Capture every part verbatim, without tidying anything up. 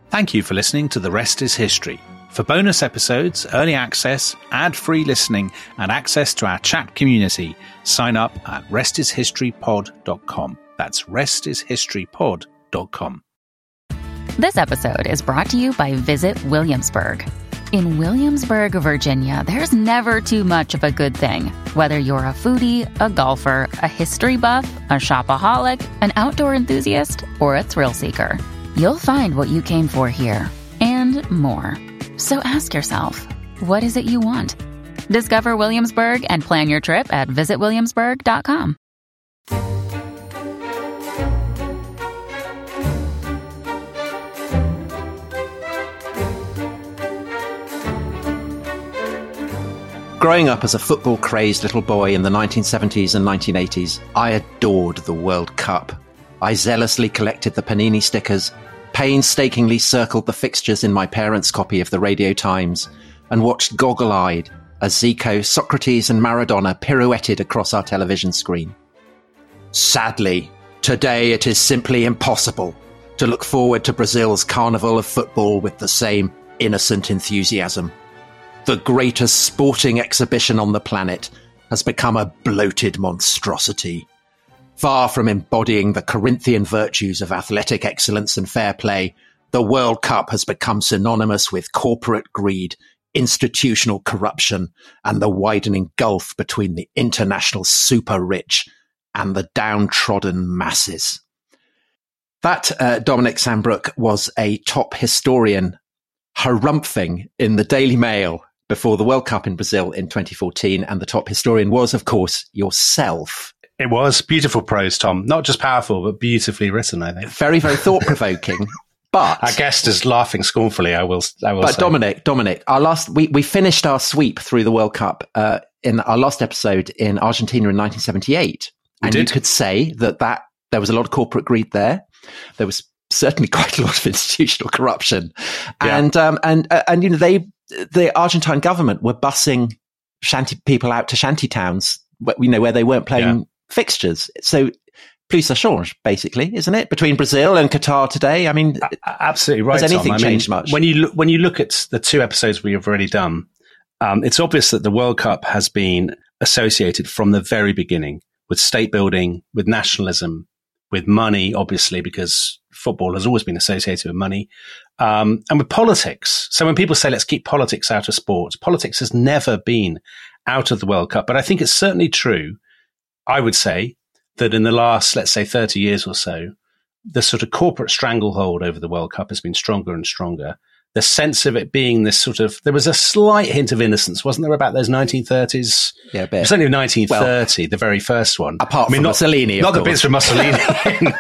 Thank you for listening to The Rest is History. For bonus episodes, early access, ad-free listening, and access to our chat community, sign up at rest is history pod dot com. That's rest is history pod dot com. This episode is brought to you by Visit Williamsburg. In Williamsburg, Virginia, there's never too much of a good thing. Whether you're a foodie, a golfer, a history buff, a shopaholic, an outdoor enthusiast, or a thrill seeker, you'll find what you came for here and more. So ask yourself, what is it you want? Discover Williamsburg and plan your trip at visit williamsburg dot com. Growing up as a football-crazed little boy in the nineteen seventies and nineteen eighties, I adored the World Cup. I zealously collected the Panini stickers, painstakingly circled the fixtures in my parents' copy of the Radio Times, and watched goggle-eyed as Zico, Socrates and Maradona pirouetted across our television screen. Sadly, today it is simply impossible to look forward to Brazil's carnival of football with the same innocent enthusiasm. The greatest sporting exhibition on the planet has become a bloated monstrosity. Far from embodying the Corinthian virtues of athletic excellence and fair play, the World Cup has become synonymous with corporate greed, institutional corruption, and the widening gulf between the international super-rich and the downtrodden masses. That, uh, Dominic Sandbrook, was a top historian harumphing in the Daily Mail before the World Cup in Brazil in twenty fourteen, and the top historian was, of course, yourself. It was beautiful prose, Tom. Not just powerful, but beautifully written, I think. Very, very thought-provoking. But our guest is laughing scornfully, I will, I will but say. Dominic, Dominic, our last, we, we finished our sweep through the World Cup uh, in our last episode in Argentina in nineteen seventy-eight. We and did. You could say that, that there was a lot of corporate greed there. There was certainly quite a lot of institutional corruption. Yeah. And, um, and, uh, and, you know, they, the Argentine government were bussing shanty people out to shanty towns, you know, where they weren't playing Yeah. fixtures. So, plus ça change, basically, isn't it? Between Brazil and Qatar today, I mean, A- absolutely right. has anything Tom. I changed mean, much? When you look, when you look at the two episodes we have already done, um, it's obvious that the World Cup has been associated from the very beginning with state building, with nationalism, with money, obviously, because football has always been associated with money, um, and with politics. So when people say, let's keep politics out of sports, politics has never been out of the World Cup. But I think it's certainly true, I would say, that in the last, let's say, thirty years or so, the sort of corporate stranglehold over the World Cup has been stronger and stronger. The sense of it being this sort of, there was a slight hint of innocence, wasn't there, about those nineteen thirties? Yeah, a bit. Certainly nineteen thirty, well, the very first one. Apart I mean, from not, Mussolini, of not the course. bits from Mussolini.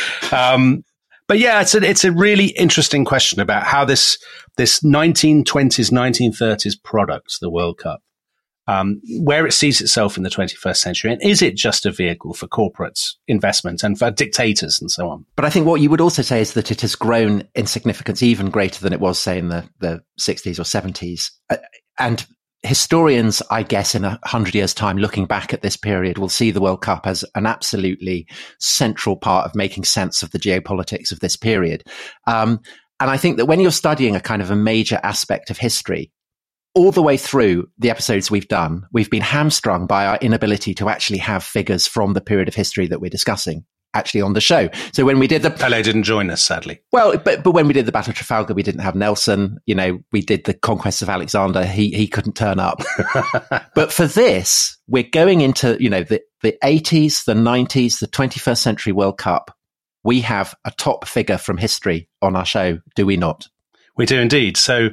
um, but yeah, it's a, it's a really interesting question about how this, this nineteen twenties, nineteen thirties product, the World Cup, um, where it sees itself in the twenty-first century. And is it just a vehicle for corporate investment and for dictators and so on? But I think what you would also say is that it has grown in significance even greater than it was, say, in the, the sixties or seventies. Uh, and historians, I guess, in a hundred years' time, looking back at this period, will see the World Cup as an absolutely central part of making sense of the geopolitics of this period. Um, and I think that when you're studying a kind of a major aspect of history, all the way through the episodes we've done, we've been hamstrung by our inability to actually have figures from the period of history that we're discussing actually on the show. So when we did the... Pele didn't join us, sadly. Well, but, but when we did the Battle of Trafalgar, we didn't have Nelson. You know, we did the Conquest of Alexander. He, he couldn't turn up. But for this, we're going into, you know, the, the eighties, the nineties, the twenty-first century World Cup. We have a top figure from history on our show, do we not? We do indeed. So...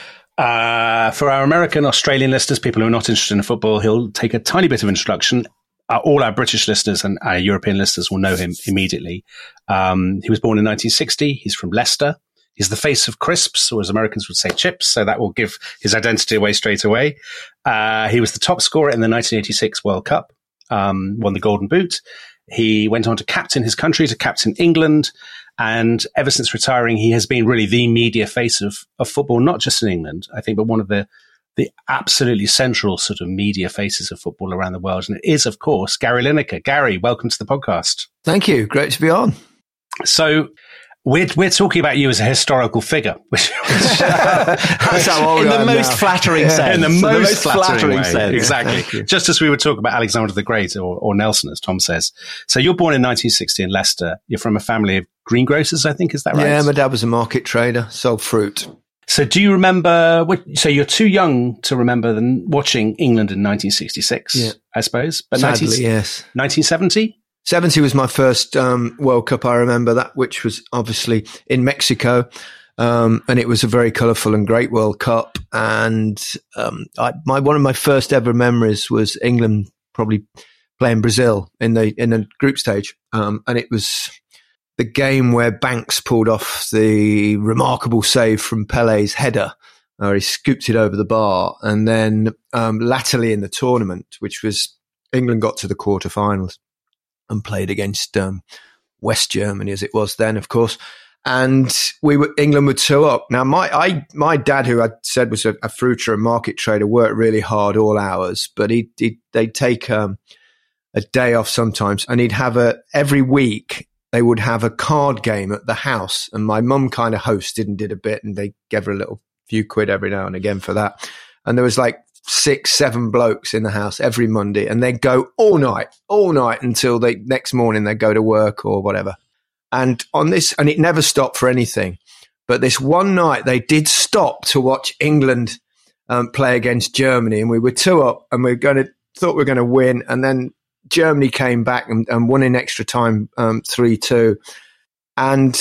Uh, for our American, Australian listeners, people who are not interested in football, he'll take a tiny bit of introduction. Uh, all our British listeners and our European listeners will know him immediately. Um, he was born in nineteen sixty. He's from Leicester. He's the face of crisps, or as Americans would say, chips. So that will give his identity away straight away. Uh, he was the top scorer in the nineteen eighty-six World Cup, um, won the Golden Boot. He went on to captain his country, to captain England. And ever since retiring, he has been really the media face of, of football, not just in England, I think, but one of the, the absolutely central sort of media faces of football around the world. And it is, of course, Gary Lineker. Gary, welcome to the podcast. Thank you. Great to be on. So We're, we're talking about you as a historical figure, which, which that's how old in the I'm most now. flattering Yeah. sense. in the In most, the most flattering, flattering way. sense. Exactly. Just as we were talking about Alexander the Great or, or Nelson, as Tom says. So you're born in nineteen sixty in Leicester. You're from a family of greengrocers, I think. Is that right? Yeah, my dad was a market trader, sold fruit. So do you remember, what, so you're too young to remember the, watching England in nineteen sixty-six, Yeah. I suppose. But Sadly, nineteen, yes. nineteen seventy? seventy was my first um, World Cup. I remember that, which was obviously in Mexico. Um, and it was a very colourful and great World Cup. And um, I, my one of my first ever memories was England probably playing Brazil in the in the group stage. Um, and it was the game where Banks pulled off the remarkable save from Pele's header, or he scooped it over the bar. And then um, latterly in the tournament, which was England got to the quarterfinals and played against um, West Germany, as it was then, of course. And we were, England were two up. Now, my, I, my dad, who I said was a, a fruiter and market trader, worked really hard all hours, but he, he they'd take um, a day off sometimes, and he'd have a, every week, they would have a card game at the house. And my mum kind of hosted and did a bit, and they gave her a little few quid every now and again for that. And there was like six, seven blokes in the house every Monday, and they'd go all night, all night until they next morning they'd go to work or whatever. And on this, and it never stopped for anything. But this one night, they did stop to watch England um, play against Germany, and we were two up, and we were going to thought we were going to win, and then Germany came back and, and won in extra time, um, three two, and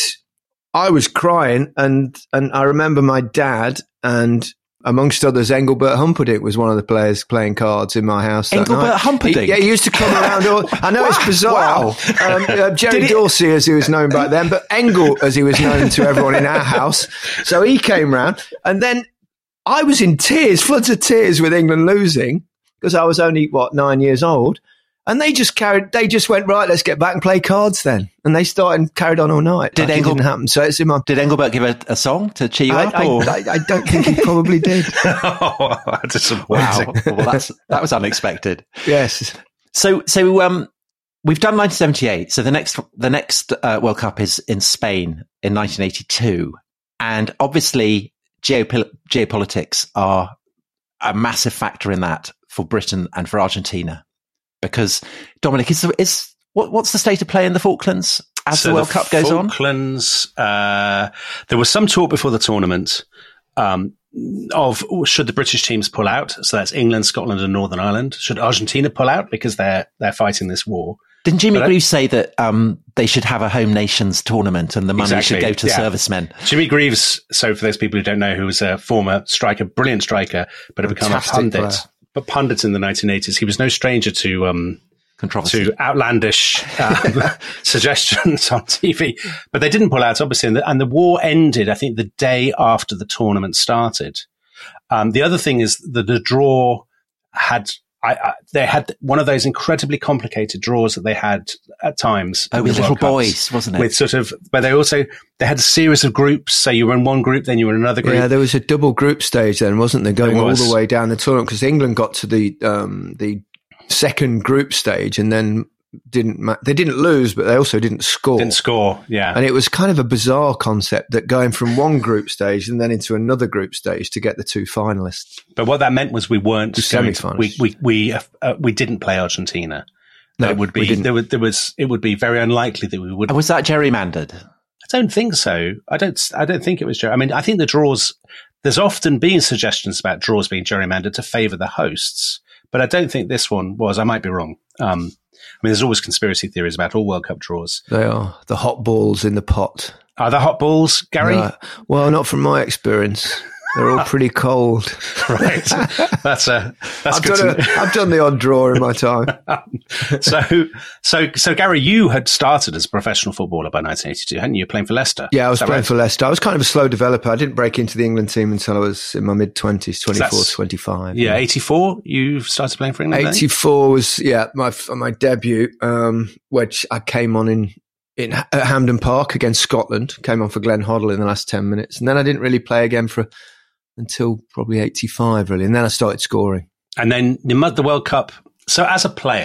I was crying, and and I remember my dad and, amongst others, Engelbert Humperdinck was one of the players playing cards in my house. That Engelbert night. Humperdinck? He, yeah, he used to come around. All, I know it's bizarre. Wow. Um, uh, Jerry Dorsey, as he was known back then, but Engel, as he was known to everyone in our house. So he came round, and then I was in tears, floods of tears with England losing, because I was only, what, nine years old. And they just carried, they just went, right, let's get back and play cards then. And they started and carried on all night. Did like Engel- it didn't happen. So it's in my... Did Engelbert give a, a song to cheer you I, up? I, or? I, I don't think he probably did. Oh, disappointing. Wow, well, that's that was unexpected. Yes. So, so um, we've done nineteen seventy-eight. So the next the next uh, World Cup is in Spain in nineteen eighty-two, and obviously geopol- geopolitics are a massive factor in that for Britain and for Argentina. Because Dominic, is, is what, what's the state of play in the Falklands as so the World the Cup goes on? Falklands, uh, there was some talk before the tournament um, of should the British teams pull out. So that's England, Scotland, and Northern Ireland. Should Argentina pull out because they're they're fighting this war? Didn't Jimmy But I- Greaves say that um, they should have a home nations tournament and the money Exactly, should go to yeah. servicemen? Jimmy Greaves. So for those people who don't know, who was a former striker, brilliant striker, but had become a Fantastic pundit. player. But pundit in the nineteen eighties, he was no stranger to um, Controversy. to outlandish um, suggestions on T V. But they didn't pull out, obviously, and the, and the war ended, I think, the day after the tournament started. Um, the other thing is that the draw had, I, I, they had one of those incredibly complicated draws that they had at times. Oh, in with the little World Cups, boys, wasn't it? With sort of, but they also, they had a series of groups. So you were in one group, then you were in another group. Yeah, there was a double group stage then, wasn't there, going There all was. the way down the tournament, because England got to the um, the second group stage and then didn't ma- they didn't lose, but they also didn't score. Didn't score, yeah. And it was kind of a bizarre concept that going from one group stage and then into another group stage to get the two finalists. But what that meant was we weren't The going to, semi-finals. we we we uh, uh, we didn't play Argentina. No, it would we be didn't. there, would, there was it would be very unlikely that we would. Was that gerrymandered? I don't think so. I don't. I don't think it was. ger- I mean, I think the draws. There's often been suggestions about draws being gerrymandered to favour the hosts, but I don't think this one was. I might be wrong. Um, I mean, there's always conspiracy theories about all World Cup draws. They are the hot balls in the pot. Are there hot balls, Gary? No, well, not from my experience. They're all pretty cold. Right. That's a. That's I've good. done, To a, I've done the odd draw in my time. so, so, so, Gary, you had started as a professional footballer by nineteen eighty-two, hadn't you? You were playing for Leicester. Yeah, I was Is that playing right? for Leicester. I was kind of a slow developer. I didn't break into the England team until I was in my mid-twenties, twenty-four, That's- twenty-five. Yeah, eighty-four. You started playing for England. then? eighty-four was, yeah, my my debut, um, which I came on in, in at Hampden Park against Scotland. Came on for Glenn Hoddle in the last ten minutes. And then I didn't really play again for until probably eighty-five, really. And then I started scoring. And then the Mud- the World Cup. So, as a player,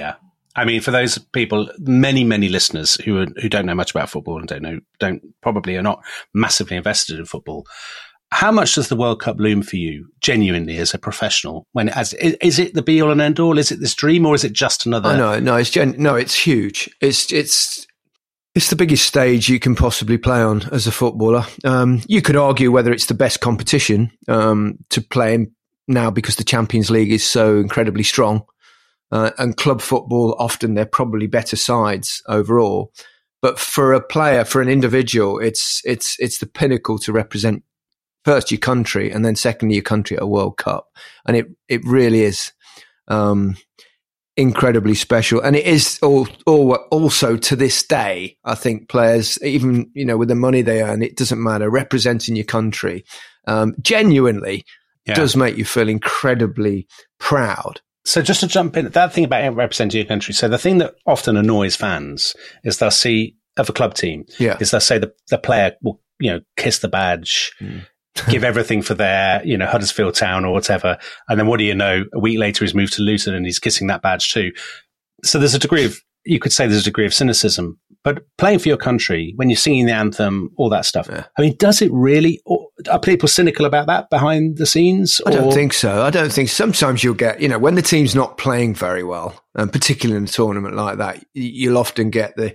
I mean, for those people, many, many listeners who are, who don't know much about football and don't know, don't probably are not massively invested in football. How much does the World Cup loom for you, genuinely, as a professional? When as is, is it the be all and end all? Is it this dream, or is it just another? Oh, no, no, it's gen- no, it's huge. It's it's it's the biggest stage you can possibly play on as a footballer. Um, you could argue whether it's the best competition um, to play in now because the Champions League is so incredibly strong, uh, and club football often they're probably better sides overall. But for a player, for an individual, it's it's it's the pinnacle to represent. First your country, and then secondly your country at a World Cup, and it it really is um, incredibly special. And it is all, all also to this day, I think players, even you know with the money they earn, it doesn't matter. Representing your country um, genuinely yeah. does make you feel incredibly proud. So just to jump in, that thing about representing your country. So the thing that often annoys fans is they'll see of a club team yeah. is they'll say the the player will you know kiss the badge. Mm. give everything for their, you know, Huddersfield Town or whatever. And then what do you know? A week later, he's moved to Luton and he's kissing that badge too. So there's a degree of, you could say there's a degree of cynicism, but playing for your country, when you're singing the anthem, all that stuff. Yeah. I mean, does it really, or are people cynical about that behind the scenes? Or? I don't think so. I don't think sometimes you'll get, you know, when the team's not playing very well, and particularly in a tournament like that, you'll often get the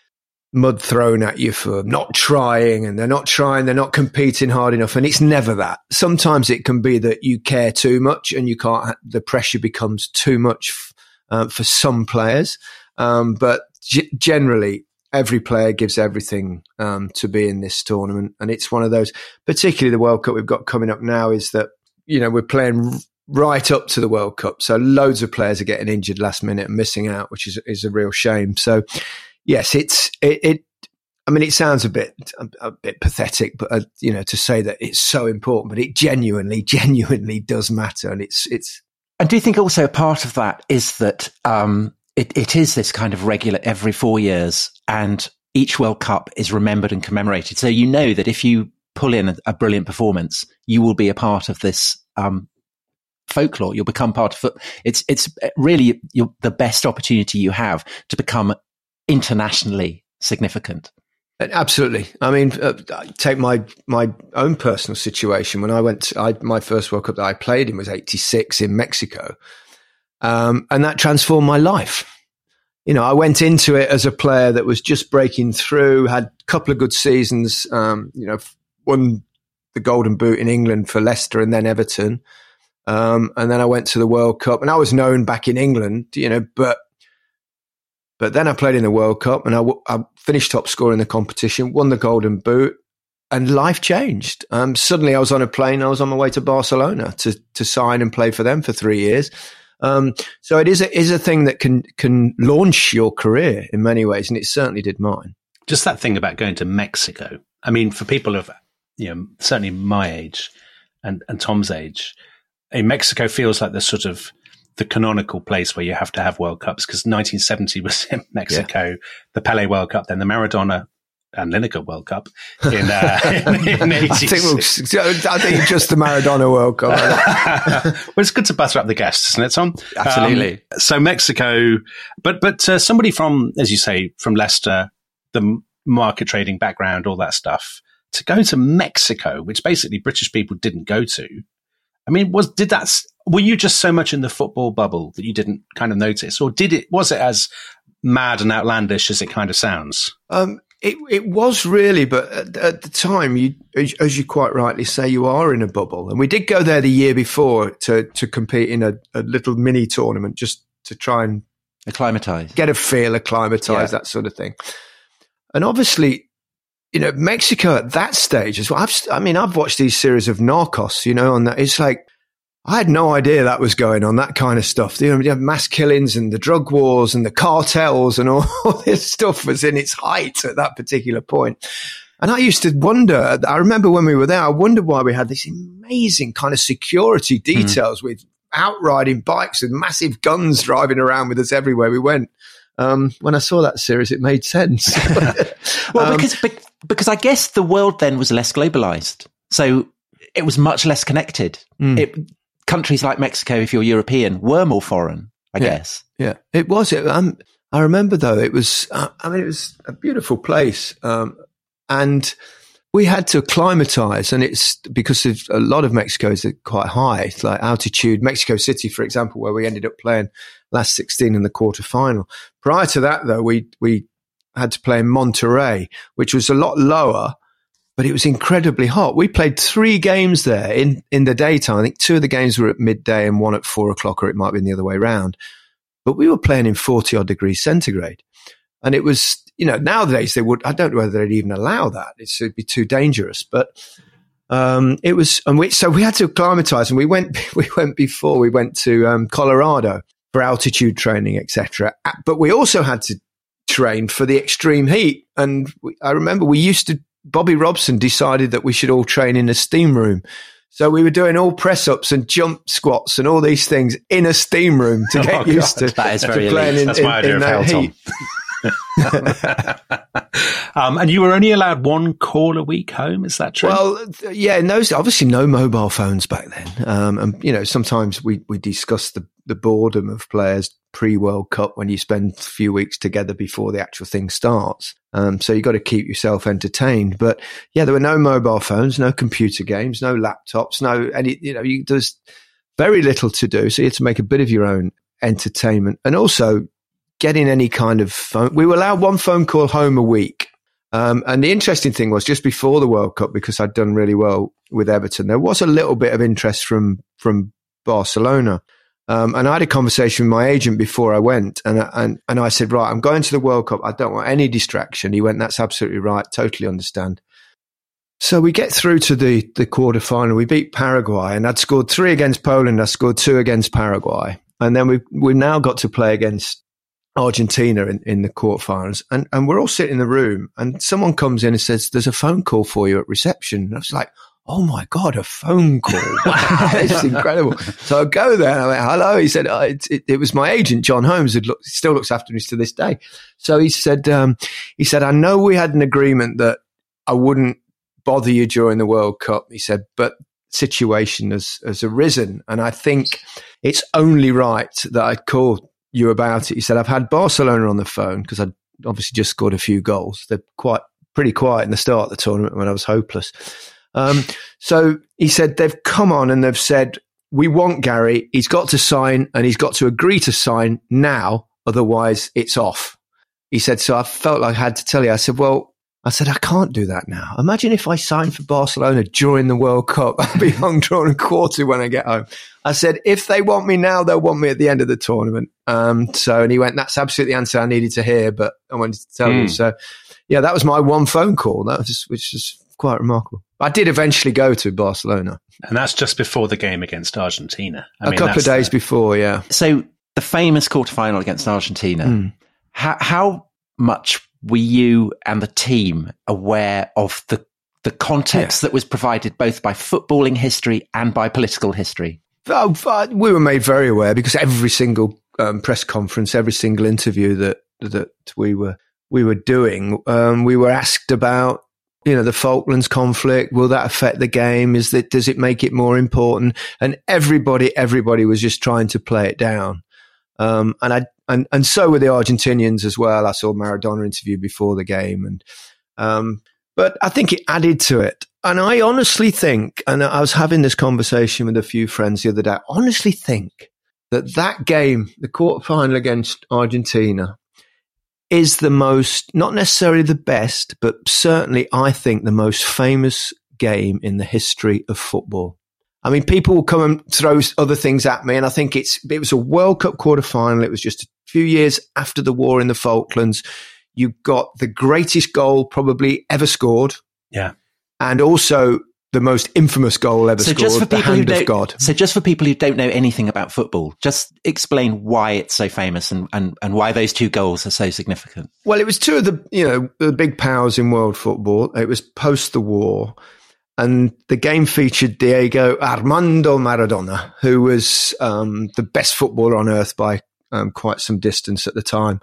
mud thrown at you for not trying, and they're not trying, they're not competing hard enough. And it's never that. Sometimes it can be that you care too much and you can't, the pressure becomes too much uh, for some players. Um, but g- generally, every player gives everything um, to be in this tournament. And it's one of those, particularly the World Cup we've got coming up now, is that, you know, we're playing r- right up to the World Cup. So loads of players are getting injured last minute and missing out, which is, is a real shame. So, yes, it's it, it. I mean, it sounds a bit a, a bit pathetic, but uh, you know, to say that it's so important, but it genuinely, genuinely does matter, and it's it's. And do you think also part of that is that um, it, it is this kind of regular every four years, and each World Cup is remembered and commemorated. So you know that if you pull in a, a brilliant performance, you will be a part of this um, folklore. You'll become part of it. It's it's really you're, the best opportunity you have to become internationally significant. Absolutely. I mean, uh, take my my own personal situation. When I went, to, I, my first World Cup that I played in was eighty-six in Mexico, um, and that transformed my life. You know, I went into it as a player that was just breaking through, had a couple of good seasons. Um, you know, won the Golden Boot in England for Leicester and then Everton, um, and then I went to the World Cup, and I was known back in England. You know, but. But then I played in the World Cup and I, w- I finished top scorer in the competition, won the Golden Boot, and life changed. Um, suddenly I was on a plane. I was on my way to Barcelona to, to sign and play for them for three years. Um, so it is a, is a thing that can, can launch your career in many ways. And it certainly did mine. Just that thing about going to Mexico. I mean, for people of, you know, certainly my age and, and Tom's age, in Mexico feels like the sort of, the canonical place where you have to have World Cups, because nineteen seventy was in Mexico, yeah. The Pele World Cup, then the Maradona and Lineker World Cup in, uh, in, in eighty-six. I think, we'll, I think just the Maradona World Cup. Well, it's good to butter up the guests, isn't it, Tom? Absolutely. Um, so Mexico, but but uh, somebody from, as you say, from Leicester, the market trading background, all that stuff, to go to Mexico, which basically British people didn't go to. I mean, was did that? Were you just so much in the football bubble that you didn't kind of notice, or did it? Was it as mad and outlandish as it kind of sounds? Um, it it was really, but at, at the time, you, as you quite rightly say, you are in a bubble, and we did go there the year before to to compete in a, a little mini tournament, just to try and acclimatise, get a feel, acclimatise, yeah. that sort of thing. And obviously, you know, Mexico at that stage as well. I've, I mean, I've watched these series of Narcos, you know, and that it's like, I had no idea that was going on, that kind of stuff. You know, you have mass killings and the drug wars and the cartels and all, all this stuff was in its height at that particular point. And I used to wonder, I remember when we were there, I wondered why we had this amazing kind of security details mm. with outriding bikes and massive guns driving around with us everywhere we went. Um, when I saw that series, it made sense. well, um, because because I guess the world then was less globalized, so it was much less connected. Mm. It, countries like Mexico, if you're European, were more foreign. I yeah. guess. Yeah, it was. It, um, I remember though, it was, uh, I mean, it was a beautiful place. Um, and we had to acclimatize, and it's because of a lot of Mexico is quite high. It's like altitude. Mexico City, for example, where we ended up playing last sixteen in the quarterfinal. Prior to that, though, we we had to play in Monterrey, which was a lot lower, but it was incredibly hot. We played three games there in, in the daytime. I think two of the games were at midday and one at four o'clock, or it might have been the other way around. But we were playing in forty odd degrees centigrade. And it was, you know, nowadays they would, I don't know whether they'd even allow that. It's, it'd be too dangerous. But um, it was, and we, so we had to acclimatize, and we went, we went before, we went to um, Colorado for altitude training, et cetera. But we also had to train for the extreme heat. And we, I remember we used to, Bobby Robson decided that we should all train in a steam room. So we were doing all press-ups and jump squats and all these things in a steam room to get oh, used God. to, that is very to playing in, That's my in, idea in of that hell, heat. um, and you were only allowed one call a week home, is that true? Well, yeah, no, obviously no mobile phones back then. Um, and, you know, sometimes we, we discuss the, the boredom of players pre-World Cup when you spend a few weeks together before the actual thing starts. Um, so you got to keep yourself entertained. But yeah, there were no mobile phones, no computer games, no laptops, no any, you know, you, there's very little to do. So you had to make a bit of your own entertainment, and also getting any kind of phone. We were allowed one phone call home a week. Um, and the interesting thing was, just before the World Cup, because I'd done really well with Everton, there was a little bit of interest from, from Barcelona. Um, and I had a conversation with my agent before I went, and, and, and I said, right, I'm going to the World Cup. I don't want any distraction. He went, that's absolutely right. Totally understand. So we get through to the, the quarter final. We beat Paraguay, and I'd scored three against Poland. I scored two against Paraguay. And then we, we now got to play against Argentina in, in the quarterfinals, and, and we're all sitting in the room, and someone comes in and says, there's a phone call for you at reception. And I was like, oh my God, a phone call. Wow, it's incredible. So I go there and I went, hello. He said, oh, it, it, it was my agent, John Holmes, who look, still looks after me to this day. So he said, um, he said, I know we had an agreement that I wouldn't bother you during the World Cup. He said, but situation has, has arisen, and I think it's only right that I'd call you about it. He said, I've had Barcelona on the phone because I'd obviously just scored a few goals. They're quite pretty quiet in the start of the tournament when I was hopeless. Um, so he said, they've come on and they've said, we want Gary. He's got to sign, and he's got to agree to sign now. Otherwise it's off. He said, so I felt like I had to tell you. I said, well, I said, I can't do that now. Imagine if I signed for Barcelona during the World Cup. I'll be hung, drawn and quartered when I get home. I said, if they want me now, they'll want me at the end of the tournament. Um, so, and he went, that's absolutely the answer I needed to hear, but I wanted to tell mm. you. So yeah, that was my one phone call. That was, which was quite remarkable. I did eventually go to Barcelona. And that's just before the game against Argentina. I a mean, couple of days the... before, yeah. So the famous quarterfinal against Argentina, mm. how, how much were you and the team aware of the the context yeah. that was provided both by footballing history and by political history? Oh, we were made very aware, because every single um, press conference, every single interview that that we were we were doing, um, we were asked about, you know, the Falklands conflict. Will that affect the game? Is that, does it make it more important? And everybody, everybody was just trying to play it down. Um, and I, and, and so were the Argentinians as well. I saw Maradona interview before the game, and, um, but I think it added to it. And I honestly think, and I was having this conversation with a few friends the other day, I honestly think that that game, the quarterfinal against Argentina, is the most, not necessarily the best, but certainly I think the most famous game in the history of football. I mean, people will come and throw other things at me, and I think it's it was a World Cup quarterfinal. It was just a few years after the war in the Falklands. You got the greatest goal probably ever scored. Yeah. And also the most infamous goal ever so scored, just for the people hand who of don't, God. So just for people who don't know anything about football, just explain why it's so famous, and, and, and why those two goals are so significant. Well, it was two of the, you know, the big powers in world football. It was post the war. And the game featured Diego Armando Maradona, who was um, the best footballer on earth by um, quite some distance at the time.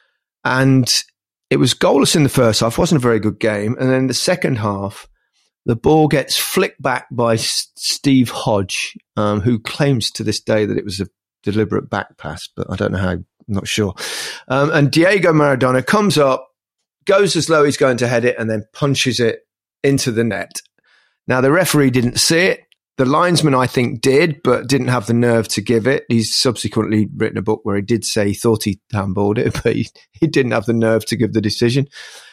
And it was goalless in the first half. It wasn't a very good game. And then the second half, the ball gets flicked back by S- Steve Hodge, um, who claims to this day that it was a deliberate back pass, but I don't know how, I'm not sure. Um, and Diego Maradona comes up, goes as low he's going to head it, and then punches it into the net. Now, the referee didn't see it. The linesman, I think, did, but didn't have the nerve to give it. He's subsequently written a book where he did say he thought he handballed it, but he, he didn't have the nerve to give the decision.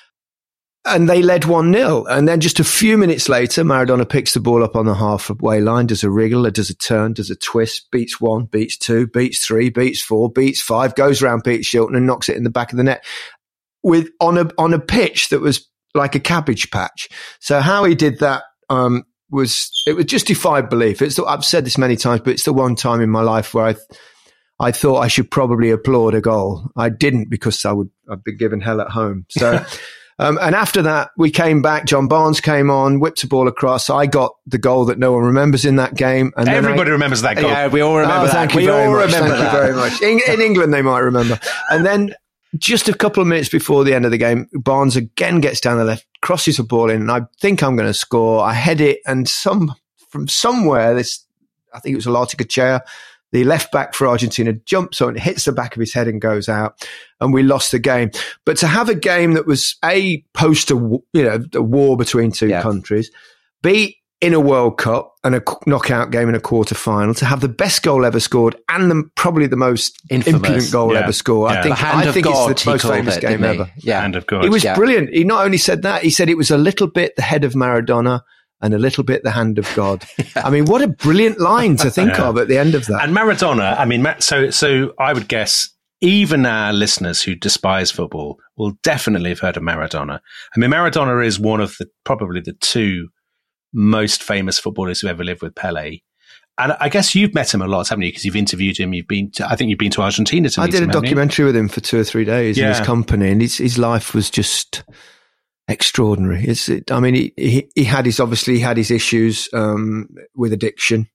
And they led one nil. And then just a few minutes later, Maradona picks the ball up on the halfway line, does a wriggle, does a turn, does a twist, beats one, beats two, beats three, beats four, beats five, goes round Pete Shilton and knocks it in the back of the net with on a on a pitch that was like a cabbage patch. So how he did that um, was it would just defy belief. It's the, I've said this many times, but it's the one time in my life where I I thought I should probably applaud a goal. I didn't because I would I'd been given hell at home. So. Um, and after that, we came back. John Barnes came on, whipped a ball across. I got the goal that no one remembers in that game. And everybody I, remembers that goal. Yeah, we all remember oh, that. Thank you we very all much. remember thank that. you very much. In, in England, they might remember. And then just a couple of minutes before the end of the game, Barnes again gets down the left, crosses a ball in, and I think I'm going to score. I head it, and some from somewhere, this I think it was Alarticochea, the left back for Argentina, jumps on, hits the back of his head and goes out, and we lost the game. But to have a game that was a poster, you know, a war between two yeah. countries, B, in a World Cup and a knockout game in a quarter final, to have the best goal ever scored and the, probably the most Infamous. impudent goal yeah. ever scored. Yeah. I think, The hand I of think God, it's the most famous it, game ever. Yeah, hand of God. It was yeah. brilliant. He not only said that, he said it was a little bit the head of Maradona and a little bit the hand of God. yeah. I mean, what a brilliant line to think yeah. of at the end of that. And Maradona, I mean, so so I would guess even our listeners who despise football will definitely have heard of Maradona. I mean, Maradona is one of the probably the two most famous footballers who ever lived with Pelé. And I guess you've met him a lot, haven't you? Because you've interviewed him. You've been to, I think you've been to Argentina to I meet did him, a documentary with him for two or three days yeah. in his company, and his, his life was just extraordinary. It's, it, I mean, he, he, he had his, obviously he had his issues, um, with addiction,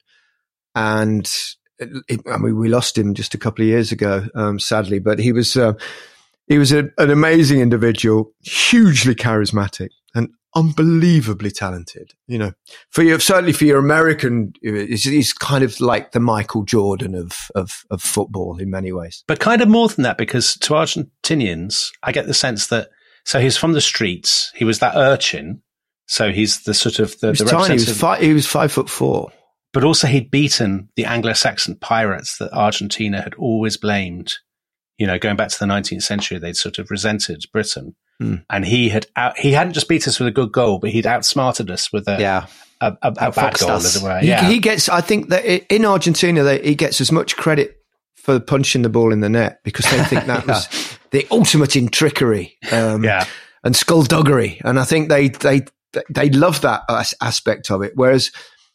and it, it, I mean, we lost him just a couple of years ago, um, sadly, but he was, uh, he was a, an amazing individual, hugely charismatic and unbelievably talented. You know, for your, certainly for your American, he's, he's kind of like the Michael Jordan of, of, of football in many ways. But kind of more than that, because to Argentinians, I get the sense that, so he's from the streets. He was that urchin. So he's the sort of the, he was the tiny. representative. He was, five, he was five foot four. But also he'd beaten the Anglo-Saxon pirates that Argentina had always blamed. You know, going back to the nineteenth century, they'd sort of resented Britain. Mm. And he had out, he hadn't just beat us with a good goal, but he'd outsmarted us with a, yeah. a, a, a bad goal, as it were. He, yeah. he gets, I think that in Argentina, they, he gets as much credit for punching the ball in the net because they think that yeah. was the ultimate in trickery. Um, yeah. And skullduggery. And I think they, they, they love that aspect of it. Whereas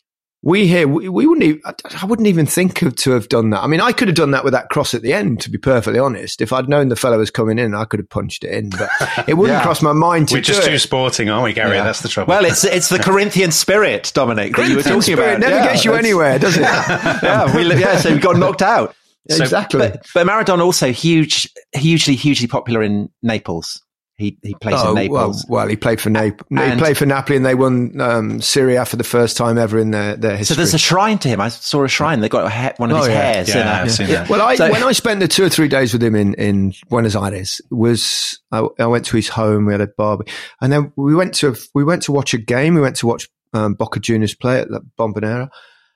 we here, we, we wouldn't even, I wouldn't even think of to have done that. I mean, I could have done that with that cross at the end, to be perfectly honest. If I'd known the fellow was coming in, I could have punched it in, but it wouldn't yeah. cross my mind to We're do just it. too sporting, aren't we, Gary? Yeah. That's the trouble. Well, it's, it's the Corinthian spirit, Dominic, that you were talking spirit about. never yeah, gets you anywhere, does it? yeah, we, yeah, so we got knocked out. Yeah, so, exactly. But, but Maradona also huge, hugely, hugely popular in Naples. He he plays oh, in Naples. Well, well, he played for Naples. He played for Napoli, and they won um, Serie A for the first time ever in their, their history. So there's a shrine to him. I saw a shrine. They got a ha- one of his oh, yeah. hairs. Yeah, in I've seen yeah. that. Well, I, so, when I spent the two or three days with him in, in Buenos Aires, was I, I went to his home. We had a barbecue, and then we went to we went to watch a game. We went to watch um, Boca Juniors play at the Bombonera,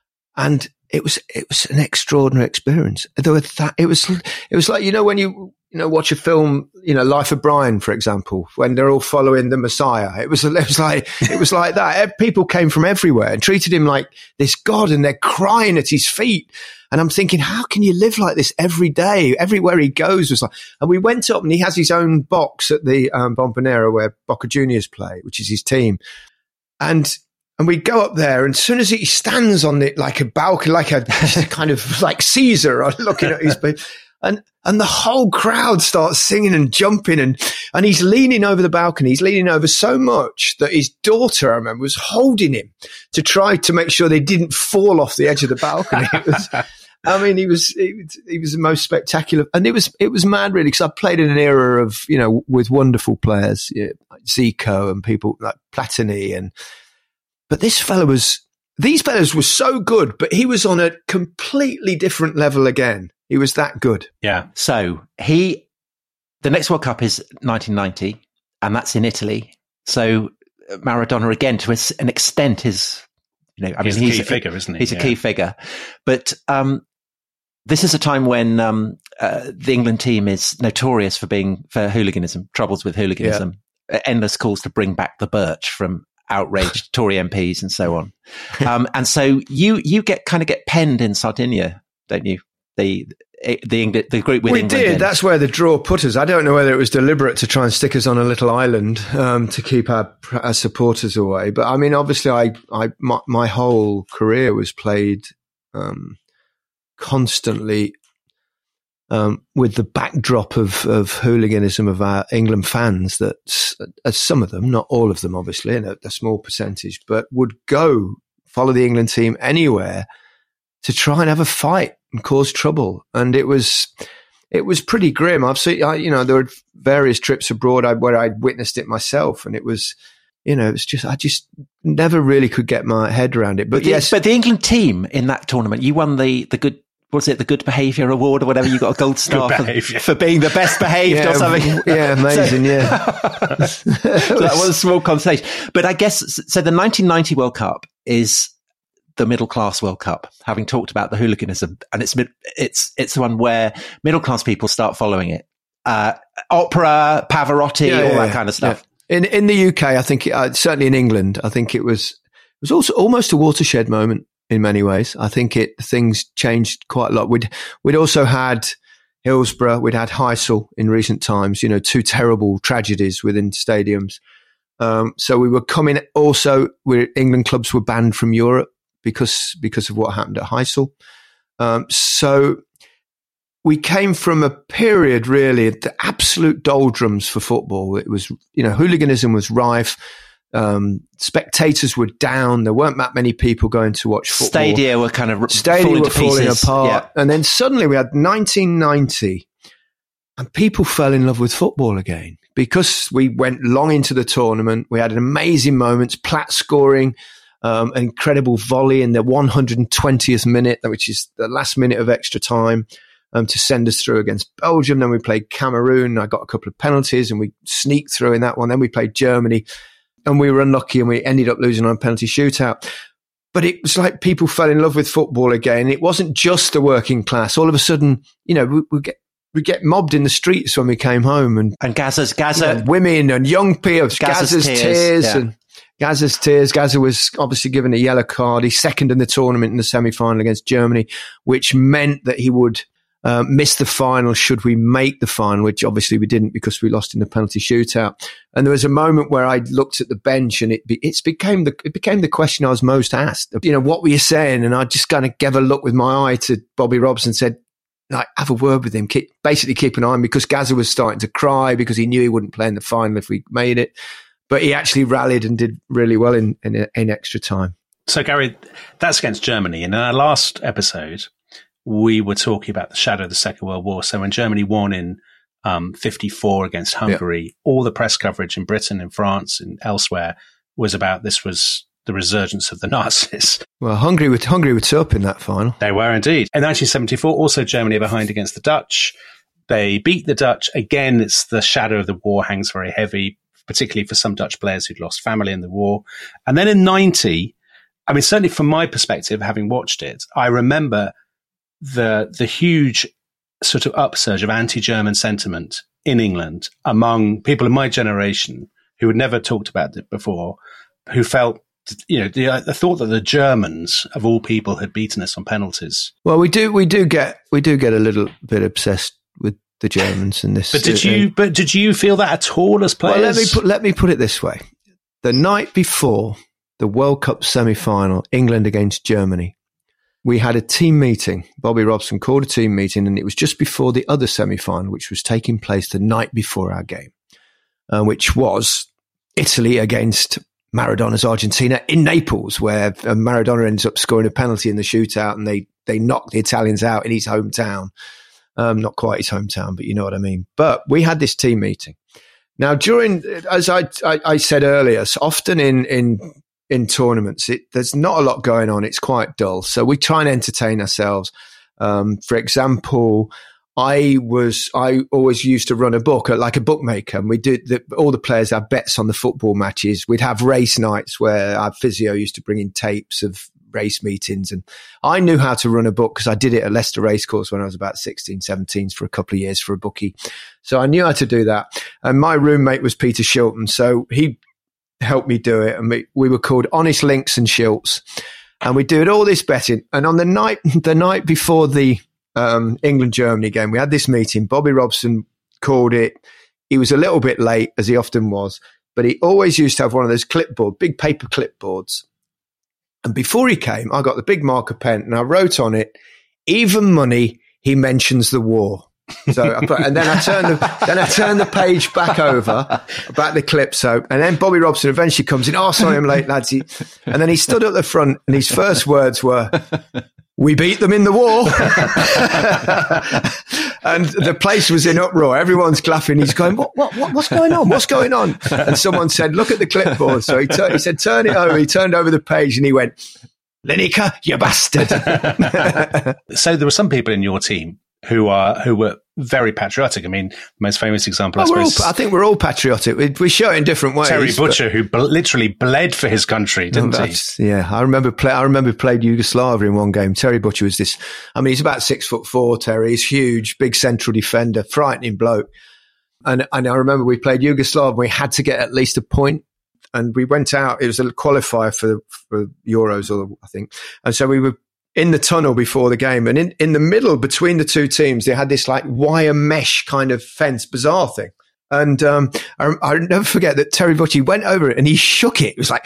and it was it was an extraordinary experience. There were that it was it was like you know when you. You know, watch a film, you know, Life of Brian, for example, when they're all following the Messiah. It was, it was like, it was like that. People came from everywhere and treated him like this God, and they're crying at his feet. And I'm thinking, how can you live like this every day? Everywhere he goes was like, and we went up and he has his own box at the um, Bombonera where Boca Juniors play, which is his team. And, And we go up there, and as soon as he stands on it, like a balcony, like a kind of like Caesar looking at his, and, and the whole crowd starts singing and jumping, and, and he's leaning over the balcony. He's leaning over so much that his daughter, I remember, was holding him to try to make sure they didn't fall off the edge of the balcony. It was, I mean, he was, he was, he was the most spectacular, and it was, it was mad really, because I played in an era of, you know, with wonderful players, you know, like Zico and people like Platini, and, but this fella was, these fellas were so good, but he was on a completely different level again. He was that good. Yeah. So he, the next World Cup is nineteen ninety, and that's in Italy. So Maradona, again, to an extent, is, you know, I he's mean, a he's key figure, isn't he? He's yeah. a key figure. But um, this is a time when um, uh, the England team is notorious for being, for hooliganism, troubles with hooliganism, yeah. endless calls to bring back the birch from outraged Tory M Ps and so on. Um, and so you, you get kind of get penned in Sardinia, don't you? The the England, the group with we England. did. In. That's where the draw put us. I don't know whether it was deliberate to try and stick us on a little island um, to keep our, our supporters away. But I mean, obviously, I, I my, my whole career was played um, constantly um, with the backdrop of, of hooliganism of our England fans. That as some of them, not all of them, obviously, and a, a small percentage, but would go follow the England team anywhere to try and have a fight and cause trouble. And it was, it was pretty grim. I've seen, I, you know, there were various trips abroad where I'd witnessed it myself, and it was, you know, it's just, I just never really could get my head around it. But, but the, yes, but the England team in that tournament, you won the, the good, what was it, the Good Behaviour Award or whatever? You got a gold star for, for being the best behaved yeah, or something. Yeah, amazing. so, yeah. so that was a small conversation. But I guess, so the nineteen ninety World Cup is the middle class World Cup, having talked about the hooliganism, and it's it's it's the one where middle class people start following it. Uh, opera, Pavarotti, yeah, all yeah, that yeah. kind of stuff. Yeah. In in the U K, I think uh, certainly in England, I think it was it was also almost a watershed moment in many ways. I think it things changed quite a lot. We'd we'd also had Hillsborough, we'd had Heysel in recent times. You know, two terrible tragedies within stadiums. Um, so we were coming. Also, we England clubs were banned from Europe because because of what happened at Heysel. Um, so we came from a period, really, the absolute doldrums for football. It was, you know, hooliganism was rife. Um, spectators were down. There weren't that many people going to watch football. Stadia were kind of Stadia falling were to falling pieces. apart. Yeah. And then suddenly we had nineteen ninety, and people fell in love with football again because we went long into the tournament. We had amazing moments, Platt scoring um, an incredible volley in the one hundred twentieth minute, which is the last minute of extra time, um, to send us through against Belgium. Then we played Cameroon. I got a couple of penalties and we sneaked through in that one. Then we played Germany and we were unlucky and we ended up losing on a penalty shootout. But it was like people fell in love with football again. It wasn't just the working class. All of a sudden, you know, we, we get we get mobbed in the streets when we came home, and and Gaza's Gaza, you know, women and young people, Gaza's, Gaza's tears, tears yeah. and Gaza's tears. Gaza was obviously given a yellow card. He's second in the tournament in the semi-final against Germany, which meant that he would uh, miss the final should we make the final, which obviously we didn't because we lost in the penalty shootout. And there was a moment where I looked at the bench, and it be, it's became the it became the question I was most asked. You know, what were you saying? And I just kind of gave a look with my eye to Bobby Robson and said, like, have a word with him, keep, basically keep an eye on him, because Gaza was starting to cry because he knew he wouldn't play in the final if we made it. But he actually rallied and did really well in, in, in extra time. So, Gary, that's against Germany. And in our last episode, we were talking about the shadow of the Second World War. So when Germany won in um, fifty-four against Hungary, yeah. all the press coverage in Britain, in France, and elsewhere was about this was the resurgence of the Nazis. Well, Hungary were, Hungary were up in that final. They were indeed. In nineteen seventy-four, also Germany behind against the Dutch. They beat the Dutch. Again, it's the shadow of the war hangs very heavy, particularly for some Dutch players who'd lost family in the war. And then in ninety, I mean, certainly from my perspective, having watched it, I remember the the huge sort of upsurge of anti-German sentiment in England among people in my generation who had never talked about it before, who felt, you know, the, the thought that the Germans, of all people, had beaten us on penalties. Well, we do, we do get, we do get a little bit obsessed with the Germans in this. But did you, but did you feel that at all as players? Well, let me put, let me put it this way: the night before the World Cup semi-final, England against Germany, we had a team meeting. Bobby Robson called a team meeting, and it was just before the other semi-final, which was taking place the night before our game, uh, which was Italy against Maradona's Argentina in Naples, where Maradona ends up scoring a penalty in the shootout, and they, they knock the Italians out in his hometown. Um, not quite his hometown, but you know what I mean. But we had this team meeting. Now, during, as I, I, I said earlier, so often in, in, in tournaments, it, there's not a lot going on. It's quite dull. So we try and entertain ourselves. Um, for example, I was, I always used to run a book, like a bookmaker, and we did the, all the players had bets on the football matches. We'd have race nights where our physio used to bring in tapes of race meetings. And I knew how to run a book because I did it at Leicester Racecourse when I was about sixteen, seventeen for a couple of years for a bookie. So I knew how to do that. And my roommate was Peter Shilton. So he helped me do it. And we, we were called Honest Links and Shilts. And we did all this betting. And on the night, the night before the um, England-Germany game, we had this meeting. Bobby Robson called it. He was a little bit late, as he often was, but he always used to have one of those clipboard, big paper clipboards. And before he came, I got the big marker pen and I wrote on it, even money, he mentions the war. So I put, and then I turned the, then I turned the page back over about the clip. So, and then Bobby Robson eventually comes in. Oh, sorry, I'm late, lads. He, and then he stood at the front and his first words were, we beat them in the war. And the place was in uproar. Everyone's laughing. He's going, what, what, what, what's going on? What's going on? And someone said, look at the clipboard. So he, tur- he said, turn it over. He turned over the page and he went, Lineker, you bastard. So there were some people in your team who are who were very patriotic. I mean, the most famous example, well, I we're suppose. All, I think we're all patriotic. We, we show it in different ways. Terry Butcher, who ble- literally bled for his country, didn't he? Yeah, I remember. Play, I remember played Yugoslavia in one game. Terry Butcher was this. I mean, he's about six foot four. Terry, he's huge, big central defender, frightening bloke. And and I remember we played Yugoslavia. We had to get at least a point. And we went out. It was a qualifier for for Euros, or I think. And so we were in the tunnel before the game, and in, in the middle between the two teams, they had this like wire mesh kind of fence, bizarre thing. And um, I, I'll never forget that Terry Butcher went over it and he shook it. It was like,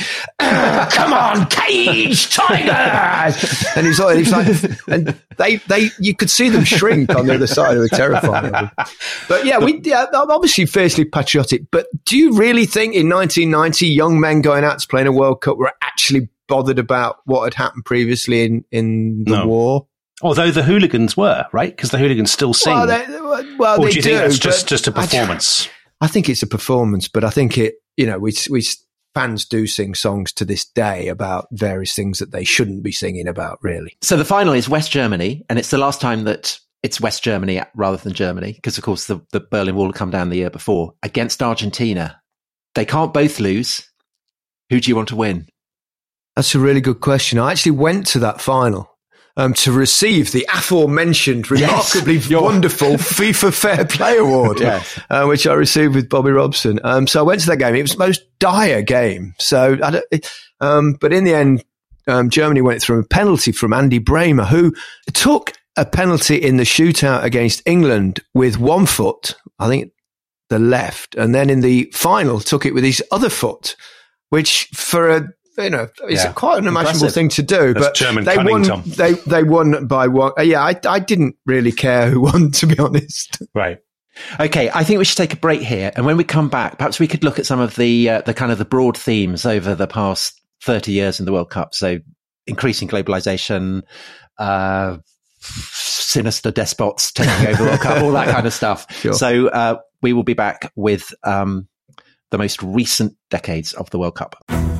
"Come on, Cage Tigers!" And he was like, he was like, and they, they, you could see them shrink on the other side. They were terrified. But yeah, we, yeah, obviously fiercely patriotic. But do you really think in nineteen ninety, young men going out to play in a World Cup were actually bothered about what had happened previously in, in the no. war? Although the hooligans were, right? Because the hooligans still sing. Well, they, well, or they do you do, think that's just, just a I, performance? I think it's a performance, but I think it, you know, we, we fans do sing songs to this day about various things that they shouldn't be singing about, really. So the final is West Germany, and it's the last time that it's West Germany rather than Germany, because, of course, the, the Berlin Wall had come down the year before, against Argentina. They can't both lose. Who do you want to win? That's a really good question. I actually went to that final um, to receive the aforementioned, remarkably yes, wonderful FIFA Fair Play Award, yes. uh, which I received with Bobby Robson. Um, so I went to that game. It was the most dire game. So, I don't, um, but in the end, um, Germany went through a penalty from Andy Bramer, who took a penalty in the shootout against England with one foot, I think the left, and then in the final took it with his other foot, which for a You know, it's yeah. quite an imaginable Impressive. thing to do, That's but German they cunning, won. Tom. They they won by one. Uh, yeah, I I didn't really care who won, to be honest. Right. Okay, I think we should take a break here, and when we come back, perhaps we could look at some of the uh, the kind of the broad themes over the past thirty years in the World Cup. So, increasing globalization, uh, sinister despots taking over the World Cup, all that kind of stuff. Sure. So, uh, we will be back with um, the most recent decades of the World Cup.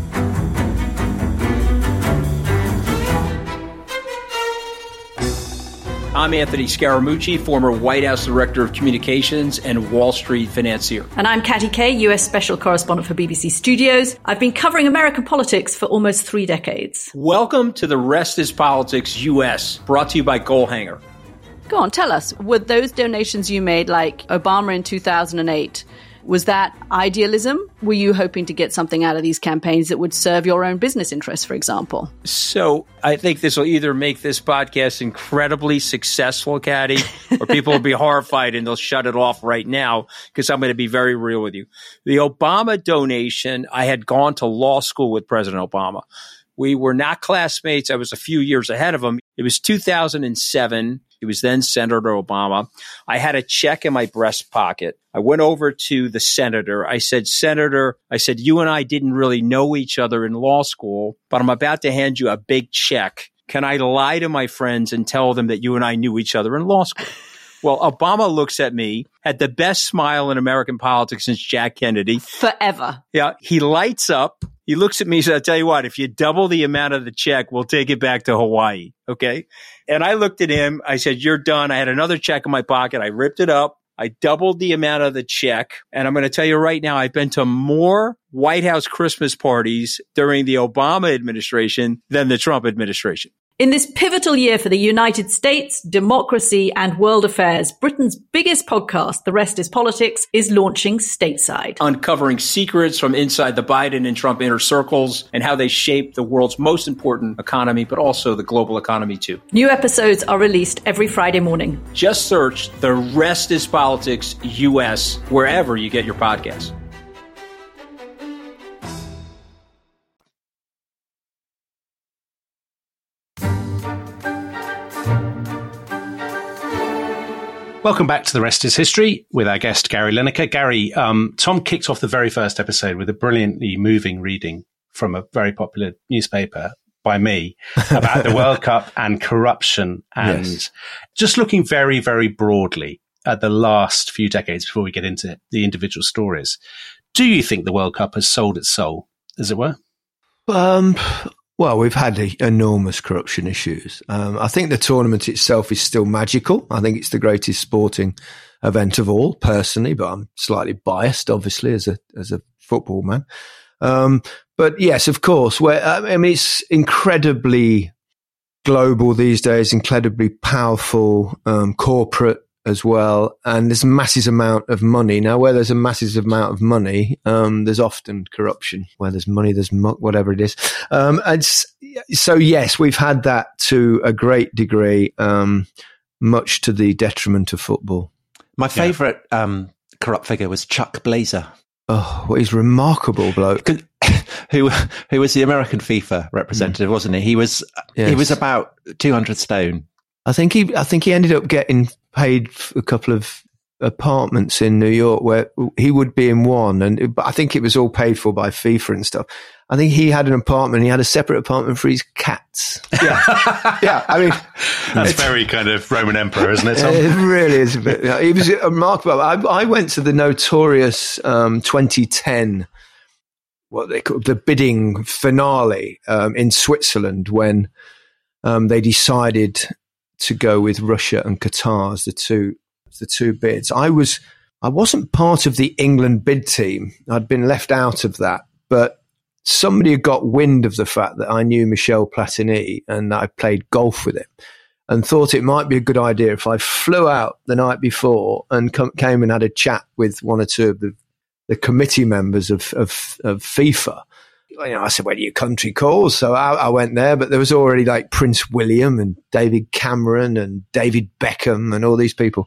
I'm Anthony Scaramucci, former White House Director of Communications and Wall Street financier. And I'm Katty Kay, U S Special Correspondent for B B C Studios. I've been covering American politics for almost three decades. Welcome to The Rest is Politics U S, brought to you by Goalhanger. Go on, tell us, were those donations you made, like Obama in two thousand eight, was that idealism? Were you hoping to get something out of these campaigns that would serve your own business interests, for example? So I think this will either make this podcast incredibly successful, Katty, or people will be horrified and they'll shut it off right now because I'm going to be very real with you. The Obama donation, I had gone to law school with President Obama. We were not classmates. I was a few years ahead of him. It was two thousand seven. He was then Senator Obama. I had a check in my breast pocket. I went over to the senator. I said, Senator, I said, you and I didn't really know each other in law school, but I'm about to hand you a big check. Can I lie to my friends and tell them that you and I knew each other in law school? Well, Obama looks at me, had the best smile in American politics since Jack Kennedy. Forever. Yeah, he lights up. He looks at me and says, I'll tell you what, if you double the amount of the check, we'll take it back to Hawaii. Okay. And I looked at him. I said, you're done. I had another check in my pocket. I ripped it up. I doubled the amount of the check. And I'm going to tell you right now, I've been to more White House Christmas parties during the Obama administration than the Trump administration. In this pivotal year for the United States, democracy, and world affairs, Britain's biggest podcast, The Rest is Politics, is launching stateside. Uncovering secrets from inside the Biden and Trump inner circles and how they shape the world's most important economy, but also the global economy too. New episodes are released every Friday morning. Just search The Rest is Politics U S wherever you get your podcasts. Welcome back to The Rest is History with our guest, Gary Lineker. Gary, um, Tom kicked off the very first episode with a brilliantly moving reading from a very popular newspaper by me about the World Cup and corruption and yes. just looking very, very broadly at the last few decades before we get into the individual stories. Do you think the World Cup has sold its soul, as it were? Um... Well, we've had enormous corruption issues. Um, I think the tournament itself is still magical. I think it's the greatest sporting event of all, personally, but I'm slightly biased, obviously, as a as a football man. Um, but yes, of course, where I mean, it's incredibly global these days, incredibly powerful, um, corporate as well, and there's a massive amount of money. Now, where there's a massive amount of money, um, there's often corruption. Where there's money, there's muck, whatever it is. Um, and so, yes, we've had that to a great degree, um, much to the detriment of football. My favourite yeah. um, corrupt figure was Chuck Blazer. Oh, what he's remarkable bloke. who who was the American FIFA representative, mm. wasn't he? He was yes. he was about two hundred stone. I think he I think he ended up getting paid a couple of apartments in New York where he would be in one, and I think it was all paid for by FIFA and stuff. I think he had an apartment. He had a separate apartment for his cats. Yeah, yeah. I mean, that's very kind of Roman Emperor, isn't it, Tom? It really is a bit. It was remarkable. I, I went to the notorious um, twenty ten, what they call the bidding finale um, in Switzerland when um, they decided to go with Russia and Qatar as the two the two bids. I was I wasn't part of the England bid team. I'd been left out of that, but somebody had got wind of the fact that I knew Michel Platini and that I played golf with him, and thought it might be a good idea if I flew out the night before and come, came and had a chat with one or two of the, the committee members of, of, of FIFA. You know, I said, "Where do your country calls?" So I, I went there, but there was already like Prince William and David Cameron and David Beckham and all these people.